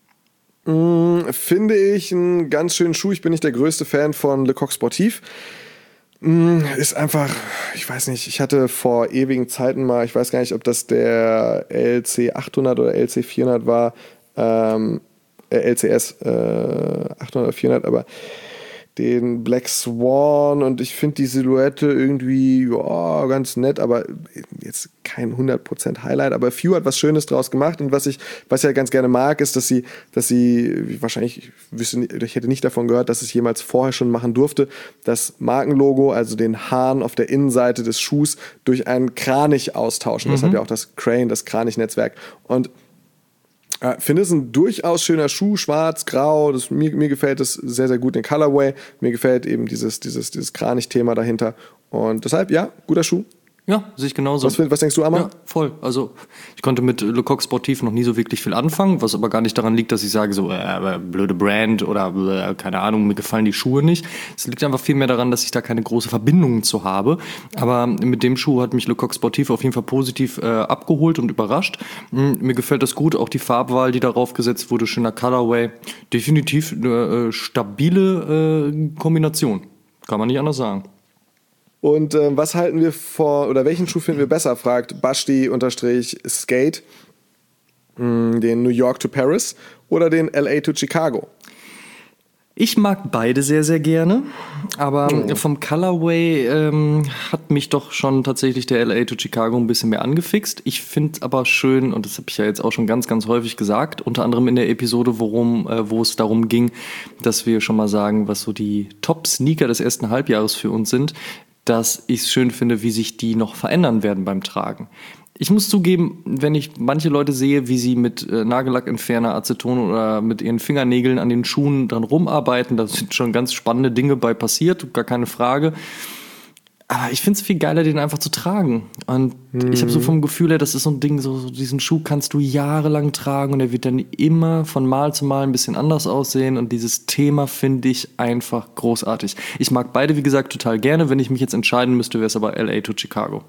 Mm, finde ich einen ganz schönen Schuh. Ich bin nicht der größte Fan von Le Coq Sportif. Mm, ist einfach, ich weiß nicht, ich hatte vor ewigen Zeiten mal, ich weiß gar nicht, ob das der L C achthundert oder L C vierhundert war, ähm, L C S äh, achthundert oder vierhundert, aber den Black Swan, und ich finde die Silhouette irgendwie ja, ganz nett, aber jetzt kein hundert Prozent Highlight, aber Few hat was Schönes draus gemacht, und was ich, was ich ja ganz gerne mag, ist, dass sie, dass sie wahrscheinlich, ich, wüsste, ich hätte nicht davon gehört, dass es jemals vorher schon machen durfte, das Markenlogo, also den Hahn auf der Innenseite des Schuhs, durch einen Kranich austauschen. Mhm. Deshalb ja auch das Crane, das Kranich-Netzwerk. Und Ich äh, finde es ein durchaus schöner Schuh, schwarz, grau, das, mir, mir gefällt es sehr, sehr gut, den Colorway, mir gefällt eben dieses, dieses, dieses Kranich-Thema dahinter, und deshalb, ja, guter Schuh. Ja, sehe ich genauso. Was, was denkst du, Amma? Ja, voll. Also ich konnte mit Le Coq Sportif noch nie so wirklich viel anfangen, was aber gar nicht daran liegt, dass ich sage, so äh, blöde Brand oder äh, keine Ahnung, mir gefallen die Schuhe nicht. Es liegt einfach viel mehr daran, dass ich da keine große Verbindung zu habe. Aber mit dem Schuh hat mich Le Coq Sportif auf jeden Fall positiv äh, abgeholt und überrascht. Mhm, mir gefällt das gut, auch die Farbwahl, die darauf gesetzt wurde, schöner Colorway. Definitiv eine äh, stabile äh, Kombination. Kann man nicht anders sagen. Und äh, was halten wir vor, oder welchen Schuh finden wir besser, fragt Basti-Skate, mh, den New York to Paris oder den L A to Chicago? Ich mag beide sehr, sehr gerne, aber oh. vom Colorway ähm, hat mich doch schon tatsächlich der L A to Chicago ein bisschen mehr angefixt. Ich finde aber schön, und das habe ich ja jetzt auch schon ganz, ganz häufig gesagt, unter anderem in der Episode, worum, äh, wo es darum ging, dass wir schon mal sagen, was so die Top-Sneaker des ersten Halbjahres für uns sind, dass ich es schön finde, wie sich die noch verändern werden beim Tragen. Ich muss zugeben, wenn ich manche Leute sehe, wie sie mit äh, Nagellackentferner, Aceton oder mit ihren Fingernägeln an den Schuhen dran rumarbeiten, da sind schon ganz spannende Dinge bei passiert, gar keine Frage. Aber ich finde es viel geiler, den einfach zu tragen. Und mhm. ich habe so vom Gefühl her, das ist so ein Ding, so, so diesen Schuh kannst du jahrelang tragen und er wird dann immer von Mal zu Mal ein bisschen anders aussehen. Und dieses Thema finde ich einfach großartig. Ich mag beide, wie gesagt, total gerne. Wenn ich mich jetzt entscheiden müsste, wäre es aber L A to Chicago.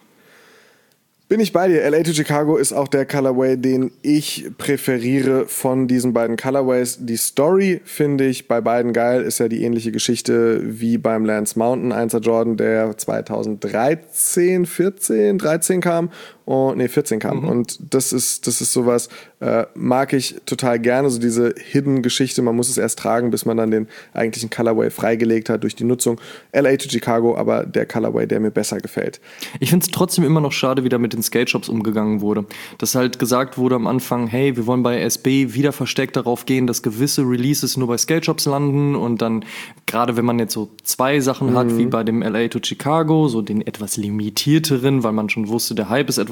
Bin ich bei dir. L A to Chicago ist auch der Colorway, den ich präferiere von diesen beiden Colorways. Die Story finde ich bei beiden geil. Ist ja die ähnliche Geschichte wie beim Lance Mountain Einser Jordan, der zweitausenddreizehn, vierzehn, dreizehn kam. Oh, nee, vierzehn kam. Mhm. Und das ist, das ist sowas, äh, mag ich total gerne, so diese Hidden-Geschichte. Man muss es erst tragen, bis man dann den eigentlichen Colorway freigelegt hat durch die Nutzung. L A to Chicago, aber der Colorway, der mir besser gefällt. Ich finde es trotzdem immer noch schade, wie da mit den Skate-Shops umgegangen wurde. Dass halt gesagt wurde am Anfang, hey, wir wollen bei S B wieder versteckt darauf gehen, dass gewisse Releases nur bei Skate-Shops landen, und dann, gerade wenn man jetzt so zwei Sachen mhm. hat, wie bei dem L A to Chicago, so den etwas limitierteren, weil man schon wusste, der Hype ist etwas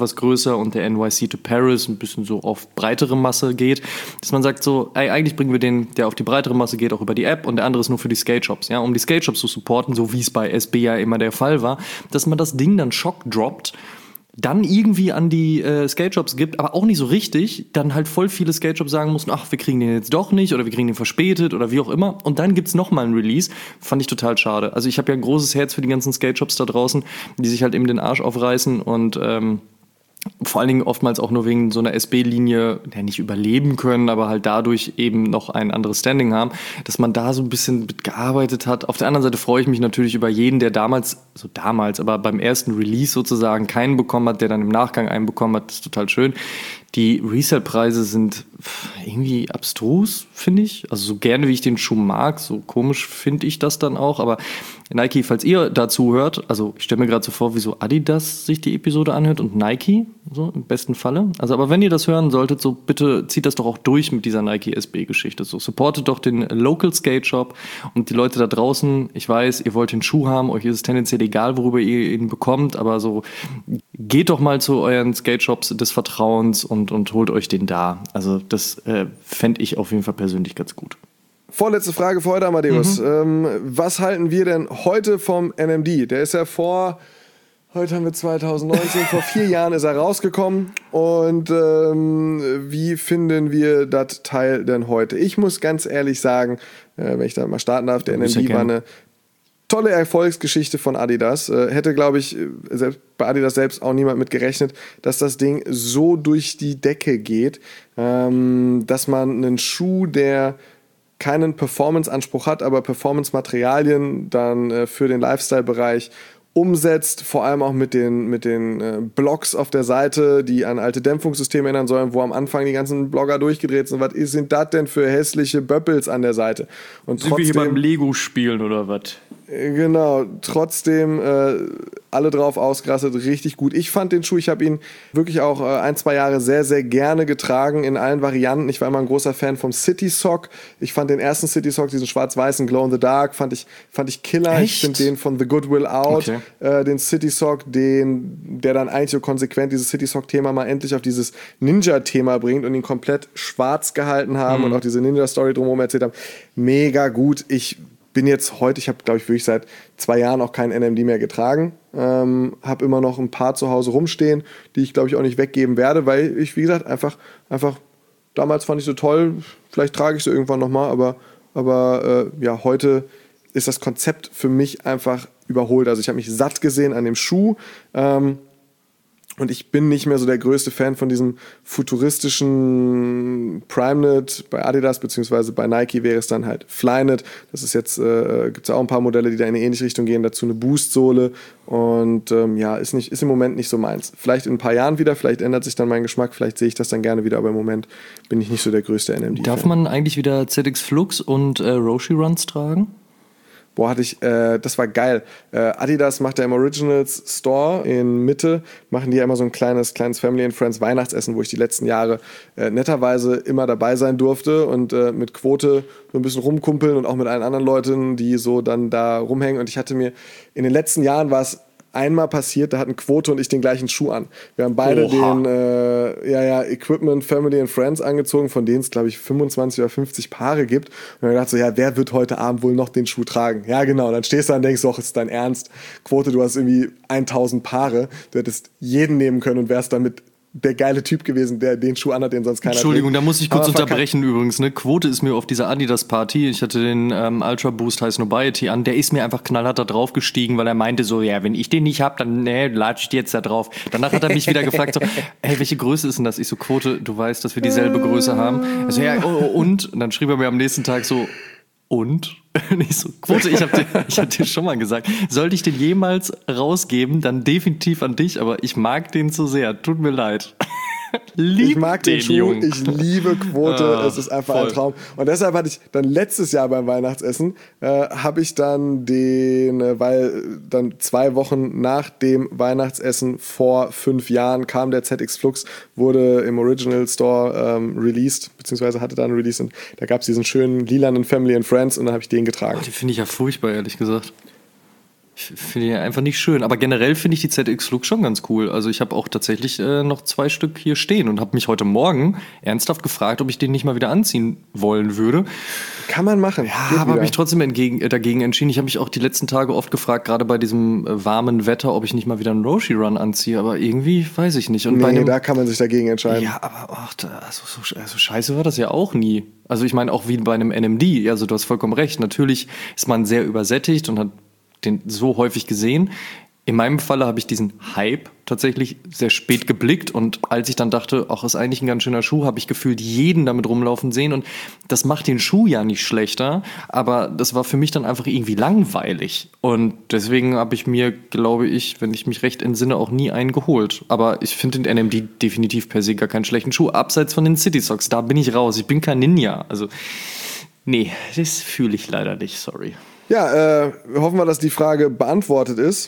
etwas größer und der N Y C to Paris ein bisschen so auf breitere Masse geht, dass man sagt so, ey, eigentlich bringen wir den, der auf die breitere Masse geht, auch über die App und der andere ist nur für die Skate-Shops, ja, um die Skate-Shops zu supporten, so wie es bei S B ja immer der Fall war, dass man das Ding dann Shock droppt, dann irgendwie an die äh, Skate-Shops gibt, aber auch nicht so richtig, dann halt voll viele Skate-Shops sagen mussten, ach, wir kriegen den jetzt doch nicht oder wir kriegen den verspätet oder wie auch immer und dann gibt's nochmal ein Release, fand ich total schade. Also ich habe ja ein großes Herz für die ganzen Skate-Shops da draußen, die sich halt eben den Arsch aufreißen und ähm, vor allen Dingen oftmals auch nur wegen so einer S B-Linie ja, nicht überleben können, aber halt dadurch eben noch ein anderes Standing haben, dass man da so ein bisschen mitgearbeitet hat. Auf der anderen Seite freue ich mich natürlich über jeden, der damals, so damals, aber beim ersten Release sozusagen keinen bekommen hat, der dann im Nachgang einen bekommen hat. Das ist total schön. Die Resale-Preise sind irgendwie abstrus, finde ich. Also so gerne, wie ich den Schuh mag, so komisch finde ich das dann auch. Aber Nike, falls ihr dazu hört, also ich stelle mir gerade so vor, wieso Adidas sich die Episode anhört und Nike, so im besten Falle. Also aber wenn ihr das hören solltet, so bitte zieht das doch auch durch mit dieser Nike S B-Geschichte. So supportet doch den Local Skate Shop und die Leute da draußen. Ich weiß, ihr wollt den Schuh haben, euch ist es tendenziell egal, worüber ihr ihn bekommt, aber so geht doch mal zu euren Skate Shops des Vertrauens und, und holt euch den da. Also das äh, fände ich auf jeden Fall persönlich ganz gut. Vorletzte Frage für heute, Amadeus. Mhm. Ähm, was halten wir denn heute vom N M D? Der ist ja vor, heute haben wir zwanzig neunzehn, vor vier Jahren ist er rausgekommen. Und ähm, wie finden wir das Teil denn heute? Ich muss ganz ehrlich sagen, äh, wenn ich da mal starten darf, der N M D war eine tolle Erfolgsgeschichte von Adidas. Äh, hätte, glaube ich, selbst bei Adidas selbst auch niemand mit gerechnet, dass das Ding so durch die Decke geht, ähm, dass man einen Schuh, der keinen Performance-Anspruch hat, aber Performance-Materialien dann äh, für den Lifestyle-Bereich umsetzt, vor allem auch mit den, mit den äh, Blocks auf der Seite, die an alte Dämpfungssysteme erinnern sollen, wo am Anfang die ganzen Blogger durchgedreht sind. Was sind das denn für hässliche Böppels an der Seite? Und sind trotzdem, wir hier beim Lego-Spielen oder was? Genau, trotzdem äh, alle drauf ausgerastet, richtig gut. Ich fand den Schuh, ich habe ihn wirklich auch äh, ein, zwei Jahre sehr, sehr gerne getragen in allen Varianten. Ich war immer ein großer Fan vom City Sock. Ich fand den ersten City Sock, diesen schwarz-weißen Glow in the Dark, fand ich, fand ich Killer. Echt? Ich finde den von The Good Will Out, okay. äh, den City Sock, den, der dann eigentlich so konsequent dieses City Sock-Thema mal endlich auf dieses Ninja-Thema bringt und ihn komplett schwarz gehalten haben mhm. und auch diese Ninja-Story drumherum erzählt haben. Mega gut. Ich bin jetzt heute, ich habe glaube ich wirklich seit zwei Jahren auch keinen N M D mehr getragen, ähm, habe immer noch ein paar zu Hause rumstehen, die ich glaube ich auch nicht weggeben werde, weil ich, wie gesagt, einfach, einfach damals fand ich so toll, vielleicht trage ich sie irgendwann nochmal, aber, aber äh, ja, heute ist das Konzept für mich einfach überholt. Also ich habe mich satt gesehen an dem Schuh, ähm, und ich bin nicht mehr so der größte Fan von diesem futuristischen PrimeKnit bei Adidas, beziehungsweise bei Nike wäre es dann halt Flyknit. Das ist jetzt, äh, gibt es auch ein paar Modelle, die da in eine ähnliche Richtung gehen. Dazu eine Boostsohle. Und ähm, ja, ist, nicht, ist im Moment nicht so meins. Vielleicht in ein paar Jahren wieder, vielleicht ändert sich dann mein Geschmack, vielleicht sehe ich das dann gerne wieder, aber im Moment bin ich nicht so der größte N M D-Fan. Darf man eigentlich wieder Z X Flux und äh, Roshi Runs tragen? Boah, hatte ich, äh, das war geil. Äh, Adidas macht ja im Originals Store in Mitte, machen die ja immer so ein kleines, kleines Family and Friends Weihnachtsessen, wo ich die letzten Jahre äh, netterweise immer dabei sein durfte und äh, mit Quote so ein bisschen rumkumpeln und auch mit allen anderen Leuten, die so dann da rumhängen. Und ich hatte mir, in den letzten Jahren war es einmal passiert, da hatten Quote und ich den gleichen Schuh an. Wir haben beide Oha. den äh, ja, ja, Equipment Family and Friends angezogen, von denen es, glaube ich, fünfundzwanzig oder fünfzig Paare gibt. Und dann dachte ich so, ja, wer wird heute Abend wohl noch den Schuh tragen? Ja, genau. Und dann stehst du da und denkst, doch, ist dein Ernst? Quote, du hast irgendwie tausend Paare. Du hättest jeden nehmen können und wärst damit der geile Typ gewesen, der den Schuh anhat, den sonst keiner Entschuldigung, trägt. Da muss ich kurz Aber unterbrechen übrigens. Ne? Quote ist mir auf dieser Adidas-Party, ich hatte den ähm, Ultra Boost High Snobiety an, der ist mir einfach knallhart da drauf gestiegen, weil er meinte so, ja, wenn ich den nicht hab, dann nee, latsch ich dir jetzt da drauf. Danach hat er mich wieder gefragt, so, hey, welche Größe ist denn das? Ich so, Quote, du weißt, dass wir dieselbe Größe haben. Also, ja, oh, oh, und? Und dann schrieb er mir am nächsten Tag so, und? Nicht so, Quote, ich hab, dir, ich hab dir schon mal gesagt, sollte ich den jemals rausgeben, dann definitiv an dich, aber ich mag den zu sehr, tut mir leid. Lieb ich mag den, den Schuh, Jungen. Ich liebe Quote, ah, es ist einfach voll. Ein Traum. Und deshalb hatte ich dann letztes Jahr beim Weihnachtsessen, äh, habe ich dann den, äh, weil dann zwei Wochen nach dem Weihnachtsessen vor fünf Jahren kam der Z X Flux, wurde im Original Store ähm, released, beziehungsweise hatte dann Release und da gab es diesen schönen lilanen Family and Friends und dann habe ich den getragen. Oh, den finde ich ja furchtbar, ehrlich gesagt. Finde ich einfach nicht schön. Aber generell finde ich die Z X Flux schon ganz cool. Also ich habe auch tatsächlich äh, noch zwei Stück hier stehen und habe mich heute Morgen ernsthaft gefragt, ob ich den nicht mal wieder anziehen wollen würde. Kann man machen. Ja, aber habe mich trotzdem entgegen, äh, dagegen entschieden. Ich habe mich auch die letzten Tage oft gefragt, gerade bei diesem äh, warmen Wetter, ob ich nicht mal wieder einen Roshi Run anziehe. Aber irgendwie weiß ich nicht. Und nee, bei einem, da kann man sich dagegen entscheiden. Ja, aber ach, da, also, so, also scheiße war das ja auch nie. Also ich meine auch wie bei einem N M D. Also du hast vollkommen recht. Natürlich ist man sehr übersättigt und hat den so häufig gesehen. In meinem Falle habe ich diesen Hype tatsächlich sehr spät geblickt und als ich dann dachte, ach, ist eigentlich ein ganz schöner Schuh, habe ich gefühlt jeden damit rumlaufen sehen und das macht den Schuh ja nicht schlechter, aber das war für mich dann einfach irgendwie langweilig und deswegen habe ich mir, glaube ich, wenn ich mich recht entsinne, auch nie einen geholt. Aber ich finde den N M D definitiv per se gar keinen schlechten Schuh, abseits von den City Socks, da bin ich raus, ich bin kein Ninja, also nee, das fühle ich leider nicht, sorry. Ja, äh, hoffen wir, dass die Frage beantwortet ist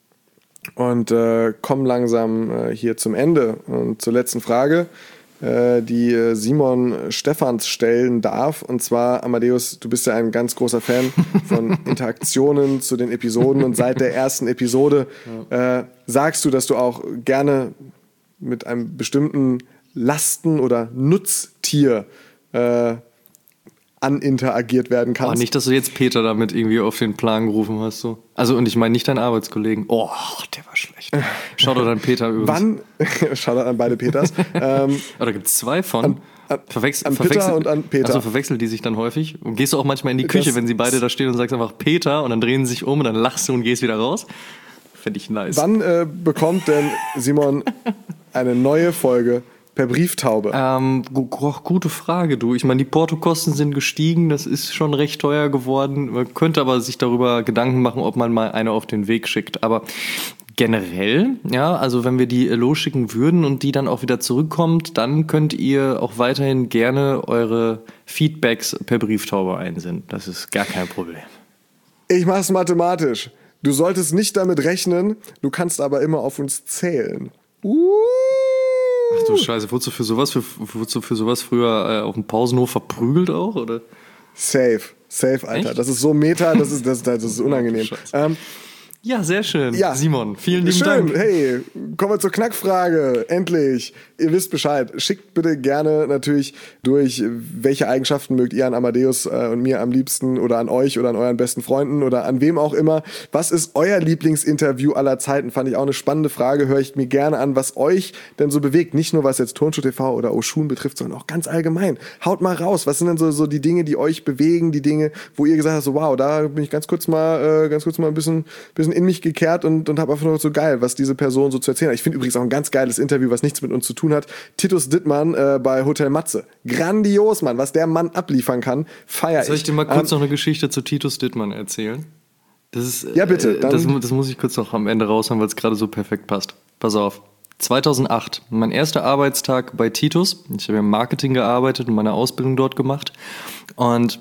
und äh, kommen langsam äh, hier zum Ende und zur letzten Frage, äh, die äh, Simon Stephans stellen darf. Und zwar, Amadeus, du bist ja ein ganz großer Fan von Interaktionen zu den Episoden und seit der ersten Episode äh, sagst du, dass du auch gerne mit einem bestimmten Lasten- oder Nutztier äh, aninteragiert werden kannst. Oh, nicht, dass du jetzt Peter damit irgendwie auf den Plan gerufen hast. So. Also, und ich meine nicht deinen Arbeitskollegen. Oh, der war schlecht. Shoutout an Peter übrigens. Wann? Shoutout an beide Peters. ähm, oh, da gibt es zwei von. An, an, Verwechsel, an verwechsel, Peter und an Peter. Also verwechseln die sich dann häufig? Und gehst du auch manchmal in die Küche, das, wenn sie beide da stehen und sagst einfach Peter und dann drehen sie sich um und dann lachst du und gehst wieder raus? Fände ich nice. Wann äh, bekommt denn Simon eine neue Folge per Brieftaube? Ähm, gute Frage, du. Ich meine, die Portokosten sind gestiegen, das ist schon recht teuer geworden. Man könnte aber sich darüber Gedanken machen, ob man mal eine auf den Weg schickt. Aber generell, ja, also wenn wir die losschicken würden und die dann auch wieder zurückkommt, dann könnt ihr auch weiterhin gerne eure Feedbacks per Brieftaube einsenden. Das ist gar kein Problem. Ich mach's mathematisch. Du solltest nicht damit rechnen, du kannst aber immer auf uns zählen. Uh. Ach du Scheiße, wurdest du für sowas, für, wurdest du für sowas früher äh, auf dem Pausenhof verprügelt auch, oder? Safe, safe, Alter. Echt? Das ist so meta, das ist, das, das ist unangenehm. Ähm, ja, sehr schön. Ja. Simon, vielen lieben schön. Dank. Hey, kommen wir zur Knackfrage. Endlich. Ihr wisst Bescheid. Schickt bitte gerne natürlich durch, welche Eigenschaften mögt ihr an Amadeus äh, und mir am liebsten oder an euch oder an euren besten Freunden oder an wem auch immer. Was ist euer Lieblingsinterview aller Zeiten? Fand ich auch eine spannende Frage. Höre ich mir gerne an, was euch denn so bewegt. Nicht nur was jetzt Turnschuh T V oder Oshun betrifft, sondern auch ganz allgemein. Haut mal raus. Was sind denn so, so die Dinge, die euch bewegen? Die Dinge, wo ihr gesagt habt, so wow, da bin ich ganz kurz mal, äh, ganz kurz mal ein bisschen, bisschen in mich gekehrt und, und habe einfach nur so geil, was diese Person so zu erzählen hat. Ich finde übrigens auch ein ganz geiles Interview, was nichts mit uns zu tun hat. Titus Dittmann äh, bei Hotel Matze. Grandios, Mann. Was der Mann abliefern kann, feier ich. Soll ich dir mal kurz ähm, noch eine Geschichte zu Titus Dittmann erzählen? Das ist, ja, bitte. Äh, das, das muss ich kurz noch am Ende raushauen, weil es gerade so perfekt passt. Pass auf. zweitausendacht, mein erster Arbeitstag bei Titus. Ich habe im Marketing gearbeitet und meine Ausbildung dort gemacht. Und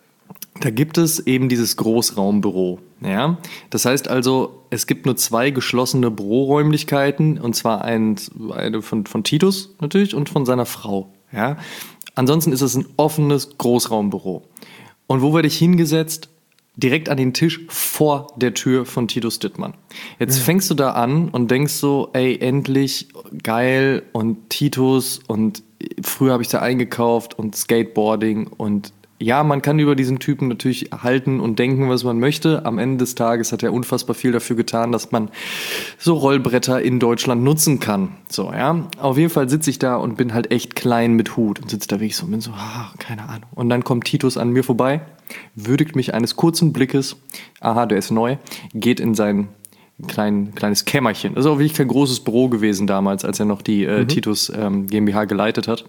da gibt es eben dieses Großraumbüro. Ja? Das heißt also, es gibt nur zwei geschlossene Büroräumlichkeiten, und zwar ein, eine von, von Titus natürlich und von seiner Frau. Ja? Ansonsten ist es ein offenes Großraumbüro. Und wo werde ich hingesetzt? Direkt an den Tisch vor der Tür von Titus Dittmann. Jetzt ja. fängst du da an und denkst so, ey, endlich, geil, und Titus, und früher habe ich da eingekauft und Skateboarding und ja, man kann über diesen Typen natürlich halten und denken, was man möchte. Am Ende des Tages hat er unfassbar viel dafür getan, dass man so Rollbretter in Deutschland nutzen kann. So, ja. Auf jeden Fall sitze ich da und bin halt echt klein mit Hut und sitze da wirklich so und bin so, ah, keine Ahnung. Und dann kommt Titus an mir vorbei, würdigt mich eines kurzen Blickes, aha, der ist neu, geht in sein klein, kleines Kämmerchen. Das ist auch wirklich kein großes Büro gewesen damals, als er noch die äh, mhm. Titus ähm, GmbH geleitet hat.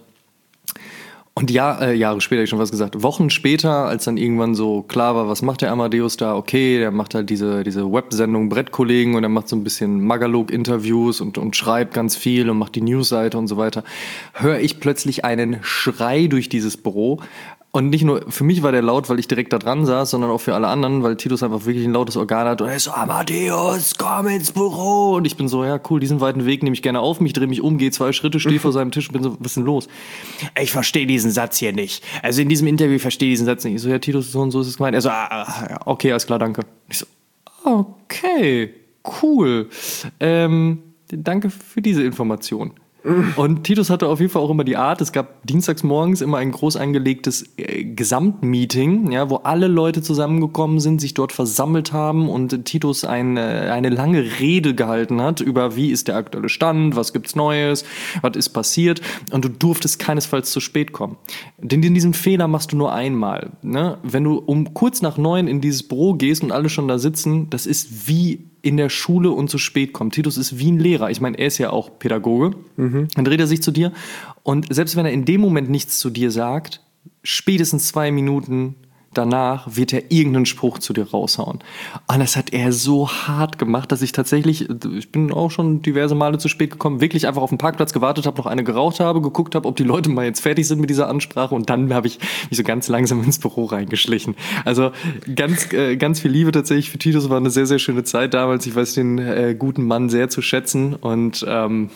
Und ja, äh, Jahre später, hab ich schon was gesagt, Wochen später, als dann irgendwann so klar war, was macht der Amadeus da? Okay, der macht halt diese, diese Websendung Brettkollegen und er macht so ein bisschen Magalog-Interviews und, und schreibt ganz viel und macht die Newsseite und so weiter. Höre ich plötzlich einen Schrei durch dieses Büro. Und nicht nur, für mich war der laut, weil ich direkt da dran saß, sondern auch für alle anderen, weil Titus einfach wirklich ein lautes Organ hat. Und er ist so, Amadeus, komm ins Büro. Und ich bin so, ja cool, diesen weiten Weg nehme ich gerne auf mich, drehe mich um, gehe zwei Schritte, stehe vor seinem Tisch und bin so, was ist denn los? Ich verstehe diesen Satz hier nicht. Also in diesem Interview verstehe ich diesen Satz nicht. Ich so, ja Titus, so und so ist es gemeint. Er so, ah, okay, alles klar, danke. Ich so, Okay, cool. Ähm, danke für diese Information. Und Titus hatte auf jeden Fall auch immer die Art, es gab dienstags morgens immer ein groß angelegtes äh, Gesamtmeeting, ja, wo alle Leute zusammengekommen sind, sich dort versammelt haben und Titus ein, äh, eine lange Rede gehalten hat über wie ist der aktuelle Stand, was gibt's Neues, was ist passiert und du durftest keinesfalls zu spät kommen. Denn diesen Fehler machst du nur einmal. Ne? Wenn du um kurz nach neun in dieses Büro gehst und alle schon da sitzen, das ist wie in der Schule und zu spät kommt. Titus ist wie ein Lehrer. Ich meine, er ist ja auch Pädagoge. Mhm. Dann dreht er sich zu dir. Und selbst wenn er in dem Moment nichts zu dir sagt, spätestens zwei Minuten danach wird er irgendeinen Spruch zu dir raushauen. Und das hat er so hart gemacht, dass ich tatsächlich, ich bin auch schon diverse Male zu spät gekommen, wirklich einfach auf dem Parkplatz gewartet habe, noch eine geraucht habe, geguckt habe, ob die Leute mal jetzt fertig sind mit dieser Ansprache und dann habe ich mich so ganz langsam ins Büro reingeschlichen. Also ganz, äh, ganz viel Liebe tatsächlich für Titus, war eine sehr, sehr schöne Zeit damals. Ich weiß den äh, guten Mann sehr zu schätzen und ähm,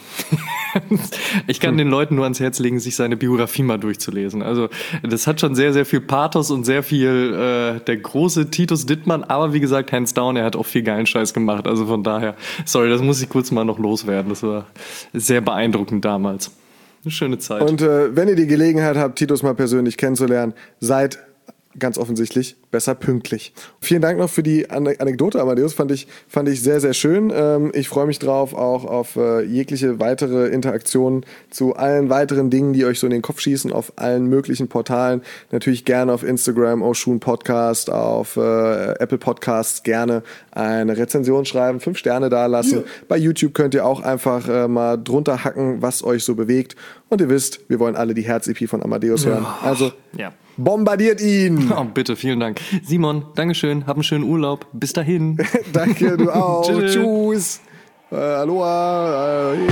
ich kann den Leuten nur ans Herz legen, sich seine Biografie mal durchzulesen. Also das hat schon sehr, sehr viel Pathos und sehr viel äh, der große Titus Dittmann, aber wie gesagt, hands down, er hat auch viel geilen Scheiß gemacht. Also von daher, sorry, das muss ich kurz mal noch loswerden. Das war sehr beeindruckend damals. Eine schöne Zeit. Und äh, wenn ihr die Gelegenheit habt, Titus mal persönlich kennenzulernen, seid ganz offensichtlich besser pünktlich. Vielen Dank noch für die Anekdote, Amadeus. Fand ich, fand ich sehr, sehr schön. Ähm, ich freue mich drauf, auch auf äh, jegliche weitere Interaktionen zu allen weiteren Dingen, die euch so in den Kopf schießen, auf allen möglichen Portalen. Natürlich gerne auf Instagram, Oshun Podcast, auf äh, Apple Podcasts gerne eine Rezension schreiben, fünf Sterne dalassen. Ja. Bei YouTube könnt ihr auch einfach äh, mal drunter hacken, was euch so bewegt. Und ihr wisst, wir wollen alle die Herz-E P von Amadeus hören. Also ja. Bombardiert ihn! Oh, bitte, vielen Dank. Simon, Dankeschön, hab einen schönen Urlaub. Bis dahin. Danke, du auch. Tschüss. Äh, aloha. Äh,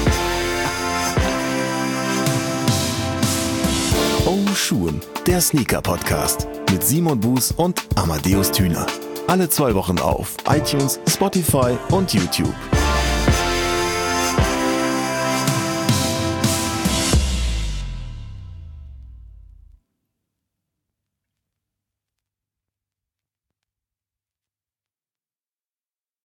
Oshun, der Sneaker-Podcast mit Simon Buß und Amadeus Thüner. Alle zwei Wochen auf iTunes, Spotify und YouTube.